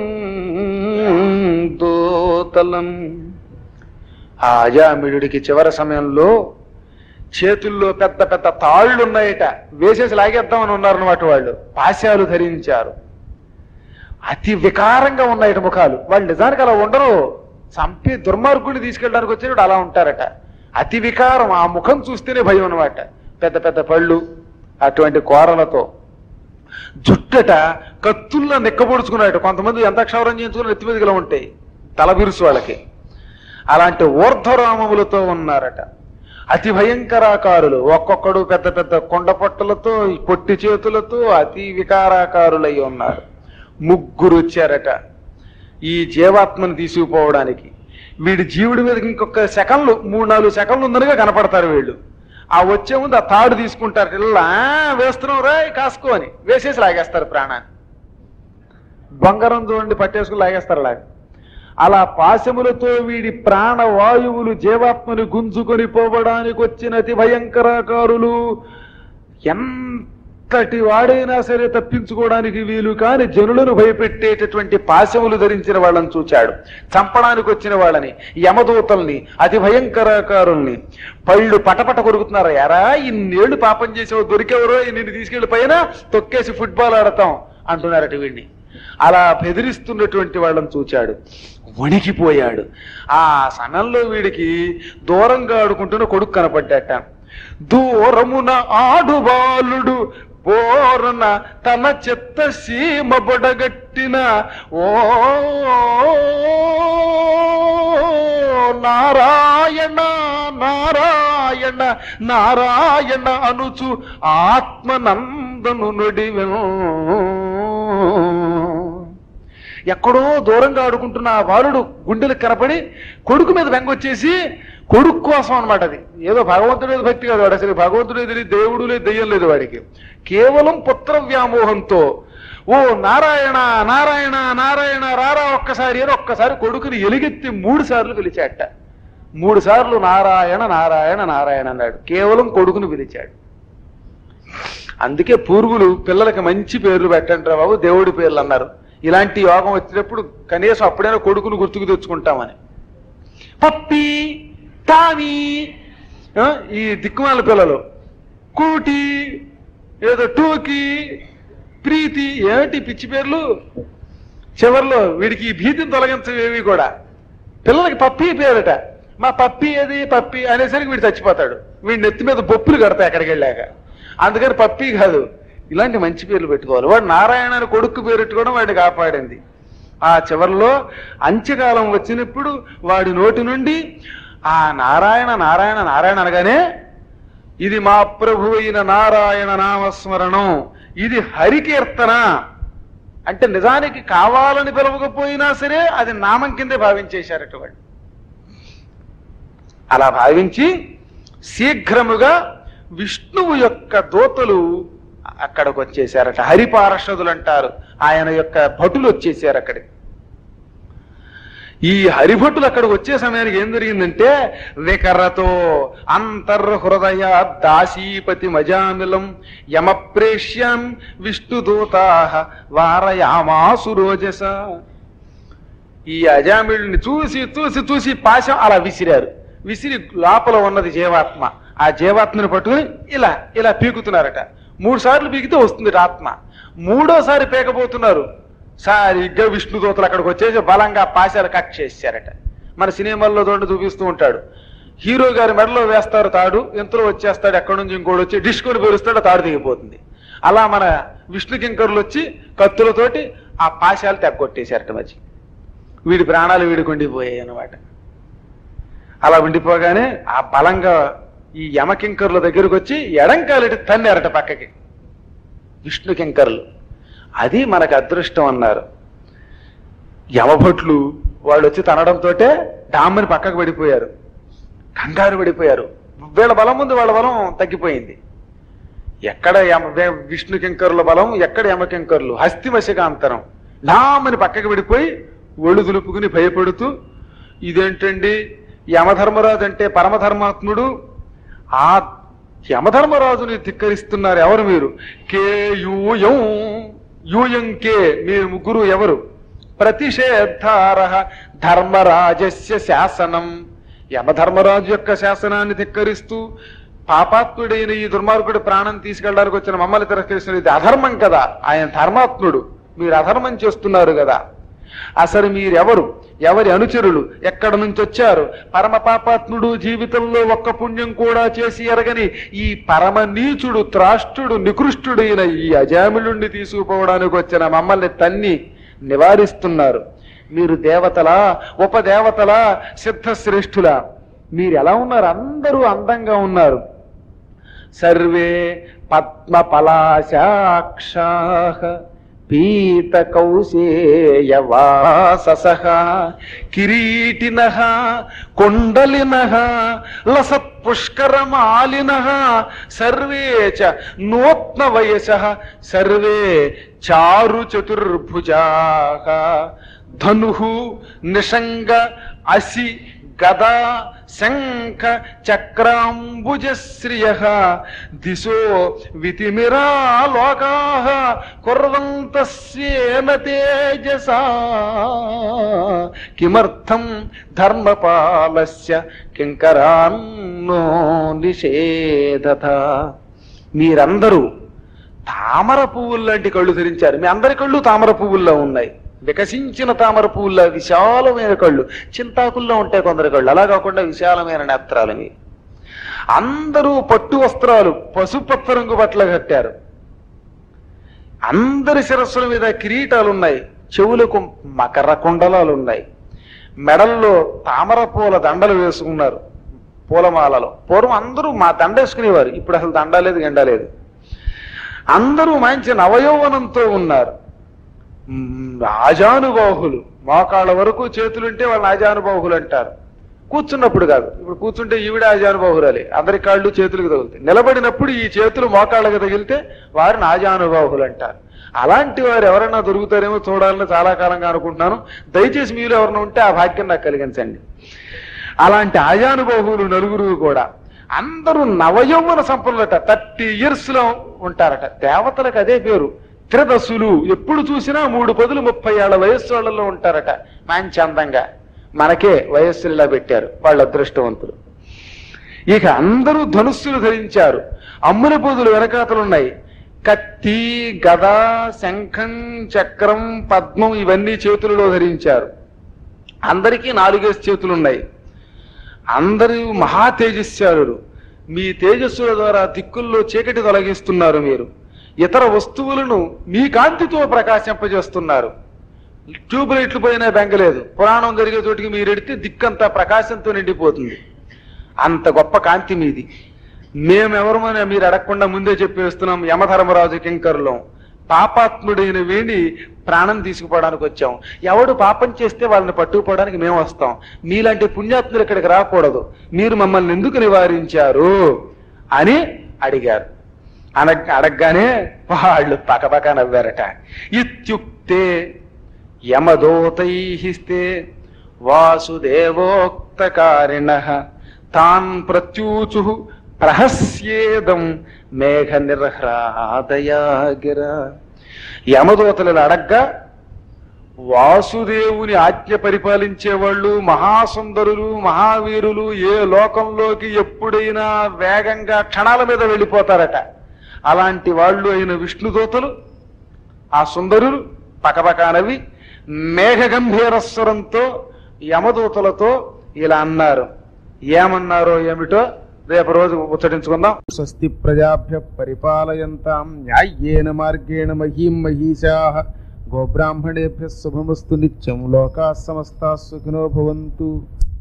దోతలం. ఆ అజామిళుడికి చివరి సమయంలో చేతుల్లో పెద్ద పెద్ద తాళ్ళున్నాయట. వేసేసి లాగేద్దామని ఉన్నారన్నమాట. వాళ్ళు పాశాలు ధరించారు. అతి వికారంగా ఉన్నాయట ముఖాలు. వాళ్ళు నిజానికి అలా ఉండరు. చంపి దుర్మార్గుడిని తీసుకెళ్ళడానికి వచ్చినప్పుడు అలా ఉంటారట. అతి వికారం. ఆ ముఖం చూస్తేనే భయం అన్నమాట. పెద్ద పెద్ద పళ్ళు, అటువంటి కోరలతో. జుట్టట కత్తుల్లో నెక్కబొడుచుకున్నాయట. కొంతమంది ఎంత క్షౌరం చేయించుకుని నెత్తి మీదగా ఉంటాయి తల బిరుసు వాళ్ళకి. అలాంటి ఊర్ధ్వరామములతో ఉన్నారట. అతి భయంకరాకారులు. ఒక్కొక్కడు పెద్ద పెద్ద కొండపొట్టలతో, పొట్టి చేతులతో అతి వికారాకారులై ఉన్నారు. ముగ్గురు వచ్చారట ఈ జీవాత్మను తీసుకుపోవడానికి. వీడి జీవుడి మీదకి ఇంకొక సెకండ్లు, 3-4 సెకండ్లు ఉందనిగా కనపడతారు వీళ్ళు. ఆ వచ్చే ముందు ఆ తాడు తీసుకుంటారు. ఇలా వేస్తున్నావు రా కాసుకో అని వేసేసి లాగేస్తారు ప్రాణాన్ని. బంగారం చూడండి పట్టేసుకుని లాగేస్తారు అలాగే. అలా పాశములతో వీడి ప్రాణవాయువులు జీవాత్మని గుంజుకొని పోవడానికి వచ్చిన అతి భయంకరాకారులు. ఎంతటి వాడైనా సరే తప్పించుకోవడానికి వీలు కాని జనులను భయపెట్టేటటువంటి పాశములు ధరించిన వాళ్ళని చూచాడు. చంపడానికి వచ్చిన వాళ్ళని, యమదూతల్ని, అతి భయంకరాకారుల్ని. పళ్ళు పటపట కొరుకుతున్నారు. ఎరా ఇన్నేళ్లు పాపం చేసేవో దొరికెవరో నిన్ను తీసుకెళ్లి పైన తొక్కేసి ఫుట్బాల్ ఆడతాం అంటున్నారట వీడిని. అలా బెదిరిస్తున్నటువంటి వాళ్ళని చూచాడు. వణికిపోయాడు. ఆ సమయంలో వీడికి దూరంగా ఆడుకుంటున్న కొడుకు కనపడ్డట. దూరమున ఆడుబాలుడు బోరన తన చెత్త సీమ బొడగట్టిన ఓ నారాయణ నారాయణ నారాయణ అనుచు ఆత్మనందను నుడివెను. ఎక్కడో దూరంగా ఆడుకుంటున్న ఆ బాలుడు గుండెలకు కనపడి కొడుకు మీద బెంగొచ్చేసి, కొడుకు కోసం అనమాట. అది ఏదో భగవంతుడి మీద భక్తి కాదు. వాడు అసలు భగవంతుడే తెలియదు, దేవుడు లేదు, దెయ్యం లేదు వాడికి. కేవలం పుత్ర వ్యామోహంతో ఓ నారాయణ నారాయణ నారాయణ రారా ఒక్కసారి అని ఒక్కసారి కొడుకుని ఎలుగెత్తి 3 సార్లు పిలిచాట. 3 సార్లు నారాయణ నారాయణ నారాయణ అన్నాడు. కేవలం కొడుకును పిలిచాడు. అందుకే పూర్వులు పిల్లలకి మంచి పేర్లు పెట్టండి రా బాబు, దేవుడి పేర్లు అన్నారు. ఇలాంటి యోగం వచ్చినప్పుడు కనీసం అప్పుడైనా కొడుకును గుర్తుకు తెచ్చుకుంటామని. పప్పి తావి ఈ దిక్కుమాల పిల్లలు, కూటి, ఏదో టూకి, ప్రీతి, ఏమిటి పిచ్చి పేర్లు. చివర్లో వీడికి ఈ భీతిని తొలగించవేవి కూడా. పిల్లలకి పప్పి పేరట. మా పప్పి ఏది పప్పి అనేసరికి వీడు చచ్చిపోతాడు. వీడి నెత్తి మీద బొప్పులు కడతాయి అక్కడికి వెళ్ళాక. అందుకని పప్పి కాదు, ఇలాంటి మంచి పేర్లు పెట్టుకోవాలి. వాడు నారాయణ అని కొడుకు పేరు పెట్టుకోవడం వాడిని కాపాడింది. ఆ చివరిలో అంత్యకాలం వచ్చినప్పుడు వాడి నోటి నుండి ఆ నారాయణ నారాయణ నారాయణ అనగానే ఇది మా ప్రభు అయిన నారాయణ నామస్మరణం, ఇది హరికీర్తన అంటే నిజానికి కావాలని పిలవకపోయినా సరే అది నామం కిందే భావించేశారట వాడు. అలా భావించి శీఘ్రముగా విష్ణువు యొక్క దూతలు అక్కడికి వచ్చేసారట. హరిపార్షదులు అంటారు, ఆయన యొక్క భటులు వచ్చేసారు అక్కడికి. ఈ హరిభటులు అక్కడికి వచ్చే సమయానికి ఏం జరిగిందంటే, వికరతో అంతర్హృదయ దాసీపతి మజామిలం యమప్రేష్యం విష్ణుదూతా వారయామాసు రోజస. ఈ అజామిళుని చూసి చూసి చూసి పాశం అలా విసిరారు. విసిరి లోపల ఉన్నది జీవాత్మ. ఆ జీవాత్మని పట్టుకుని ఇలా ఇలా పీకుతున్నారట. 3 సార్లు పీకితే వస్తుంది ఆత్మ. 3వసారి పీకబోతున్నారు. సరిగ్గా విష్ణుదూతలు అక్కడికి వచ్చేసి బలంగా పాశాలు కట్ చేశారట. మన సినిమాల్లో దొండ చూపిస్తూ ఉంటాడు. హీరో గారి మెడలో వేస్తారు తాడు, ఎంతలో వచ్చేస్తాడు, ఎక్కడి నుంచి ఇంకోటి వచ్చి డిస్కొని పేరుస్తాడు, తాడు దిగిపోతుంది. అలా మన విష్ణు కింకరులు వచ్చి కత్తులతోటి ఆ పాశాలు తెగ్గొట్టేశారట. మధ్య వీడి ప్రాణాలు వీడికి ఉండిపోయాయి అన్నమాట. అలా ఉండిపోగానే ఆ బలంగా ఈ యమకింకరుల దగ్గరకు వచ్చి ఎడంకాలిటి తన్నారట పక్కకి విష్ణు కింకరులు. అది మనకు అదృష్టం అన్నారు. యమభట్లు వాళ్ళు వచ్చి తనడంతో డామ్మని పక్కకు పడిపోయారు, కంగారు పడిపోయారు. వీళ్ళ బలం ముందు వాళ్ళ బలం తగ్గిపోయింది. ఎక్కడ విష్ణు కింకరుల బలం, ఎక్కడ యమకింకరులు, హస్తిమశకాంతరం. డామ్మని పక్కకు పడిపోయి ఒళ్ళు దులుపుకుని భయపడుతూ, ఇదేంటండి యమధర్మరాజు అంటే పరమధర్మాత్ముడు, ఆ యమధర్మరాజుని ధిక్కరిస్తున్నారు. ఎవరు మీరు? కేయూయం యూయం కే, మీరు ముగ్గురు ఎవరు? ప్రతిషేధార ధర్మరాజస్య శాసనం, యమధర్మరాజు యొక్క శాసనాన్ని ధిక్కరిస్తూ పాపాత్ముడైన ఈ దుర్మార్గుడి ప్రాణం తీసుకెళ్ళడానికి వచ్చిన మమ్మల్ని తిరస్కరిస్తున్నారు. ఇది అధర్మం కదా, ఆయన ధర్మాత్ముడు, మీరు అధర్మం చేస్తున్నారు కదా. అసలు మీరెవరు? ఎవరి అనుచరులు? ఎక్కడ నుంచి వచ్చారు? పరమ పాపాత్ముడు, జీవితంలో ఒక్క పుణ్యం కూడా చేసి ఎరగని ఈ పరమ నీచుడు, త్రాష్టుడు, నికృష్టుడైన ఈ అజామిళుణ్ణి తీసుకుపోవడానికి వచ్చిన మమ్మల్ని తన్ని నివారిస్తున్నారు. మీరు దేవతలా, ఉపదేవతలా, సిద్ధశ్రేష్ఠులా? మీరు ఎలా ఉన్నారు? అందరూ అందంగా ఉన్నారు. సర్వే పద్మ పలాశాక్షాః పీత కౌశేయవాససః కిరీటినః కుండలినః లసత్పుష్కరమాలినః సర్వే చ నూత్న వయసః సర్వే చారు చతుర్భుజాః ధనుః నిషంగ అసి గదా శంఖ చక్రాంబుజశ్రియః దిశో వితిమిరాలోకాః కుర్వంతస్యేన తేజసా కిమర్థం ధర్మపాలస్య కింకరాన్నో నిషేధత. మీరందరూ తామర పువ్వుల్లాంటి కళ్ళు ధరించారు. మీ అందరి కళ్ళు తామర పువ్వుల్లో ఉన్నాయి. వికసించిన తామర పువ్వుల్లో విశాలమైన కళ్ళు. చింతాకుల్లో ఉంటాయి కొందరి కళ్ళు, అలా కాకుండా విశాలమైన నేత్రాలు. అందరూ పట్టు వస్త్రాలు, పసుపచ్చ రంగు బట్టలు కట్టారు. అందరి శిరస్సుల మీద కిరీటాలు ఉన్నాయి, చెవులకు మకర కుండలాలు ఉన్నాయి, మెడల్లో తామర పూల దండలు వేసుకున్నారు, పూలమాలలో. పూర్వం అందరూ మా దండ వేసుకునేవారు, ఇప్పుడు అసలు దండ లేదు, గండ లేదు. అందరూ మంచి నవయౌవనంతో ఉన్నారు. ఆజానుబాహులు, మోకాళ్ళ వరకు చేతులుంటే వాళ్ళని ఆజానుబాహులు అంటారు. కూర్చున్నప్పుడు కాదు, ఇప్పుడు కూర్చుంటే ఈవిడ ఆజానుబాహురాలి, అందరి కాళ్ళు చేతులకు తగులుతాయి. నిలబడినప్పుడు ఈ చేతులు మోకాళ్ళకి తగిలితే వారిని ఆజానుబాహులు అంటారు. అలాంటి వారు ఎవరైనా దొరుకుతారేమో చూడాలని చాలా కాలంగా అనుకుంటున్నాను. దయచేసి మీరు ఎవరైనా ఉంటే ఆ భాగ్యం నాకు కలిగించండి. అలాంటి ఆజానుబాహులు నలుగురు కూడా అందరూ నవయౌవన సంపన్నులట. 30 years లో ఉంటారట. దేవతలకు అదే పేరు, త్రిదశులు. ఎప్పుడు చూసినా 3 పదులు 30 ఏళ్ల వయస్సు వాళ్ళలో ఉంటారట, మంచి అందంగా. మనకే వయస్సులు ఇలా పెట్టారు, వాళ్ళ అదృష్టవంతులు. ఇక అందరూ ధనుస్సులు ధరించారు. అమ్ముల పొదులు వెనకాతలున్నాయి. కత్తి, గద, శంఖం, చక్రం, పద్మం ఇవన్నీ చేతులలో ధరించారు. అందరికీ 4 చేతులున్నాయి. అందరూ మహా తేజస్యాలు. మీ తేజస్సుల ద్వారా దిక్కుల్లో చీకటి తొలగిస్తున్నారు. మీరు ఇతర వస్తువులను మీ కాంతితో ప్రకాశింపజేస్తున్నారు. ట్యూబ్ లైట్లు పోయినా బెంగలేదు. పురాణం జరిగే చోటికి మీరు ఎడితే దిక్కంతా ప్రకాశంతో నిండిపోతుంది. అంత గొప్ప కాంతి మీది. మేమెవరమైనా మీరు అడగకుండా ముందే చెప్పేస్తున్నాం. యమధర్మరాజు కింకరులం. పాపాత్ముడైన వీడిని ప్రాణం తీసుకుపోవడానికి వచ్చాం. ఎవడు పాపం చేస్తే వాళ్ళని పట్టుకుపోవడానికి మేము వస్తాం. మీలాంటి పుణ్యాత్ములు ఇక్కడికి రాకూడదు. మీరు మమ్మల్ని ఎందుకు నివారించారు అని అడిగారు. అడగగానే వాళ్ళు పకపక నవ్వారట. ఇత్యుక్తే యమదూతైస్తే వాసుదేవోక్తకారిణః తాన్ ప్రత్యూచు ప్రహస్యేదం మేఘ నిర్హ్రాదయాగిర. యమదూతలు అడగ్గా వాసుదేవుని ఆజ్ఞ పరిపాలించేవాళ్ళు, మహాసుందరులు, మహావీరులు ఏ లోకంలోకి ఎప్పుడైనా వేగంగా క్షణాల మీద వెళ్ళిపోతారట. అలాంటి వాళ్ళు అయిన విష్ణుదూతలు, ఆ సుందరులు పకపకానవి మేఘ గంభీరస్వరంతో యమదూతలతో ఇలా అన్నారు. ఏమన్నారో ఏమిటో రేపు రోజు ముచ్చటించుకుందాం. స్వస్తి ప్రజాభ్య పరిపాలయంతాం న్యాయేన మార్గేణ మహీం మహీషాః గోబ్రాహ్మణేభ్యః శుభమస్తు నిత్యం. లోకాః సమస్తాః సుఖినో భవంతు.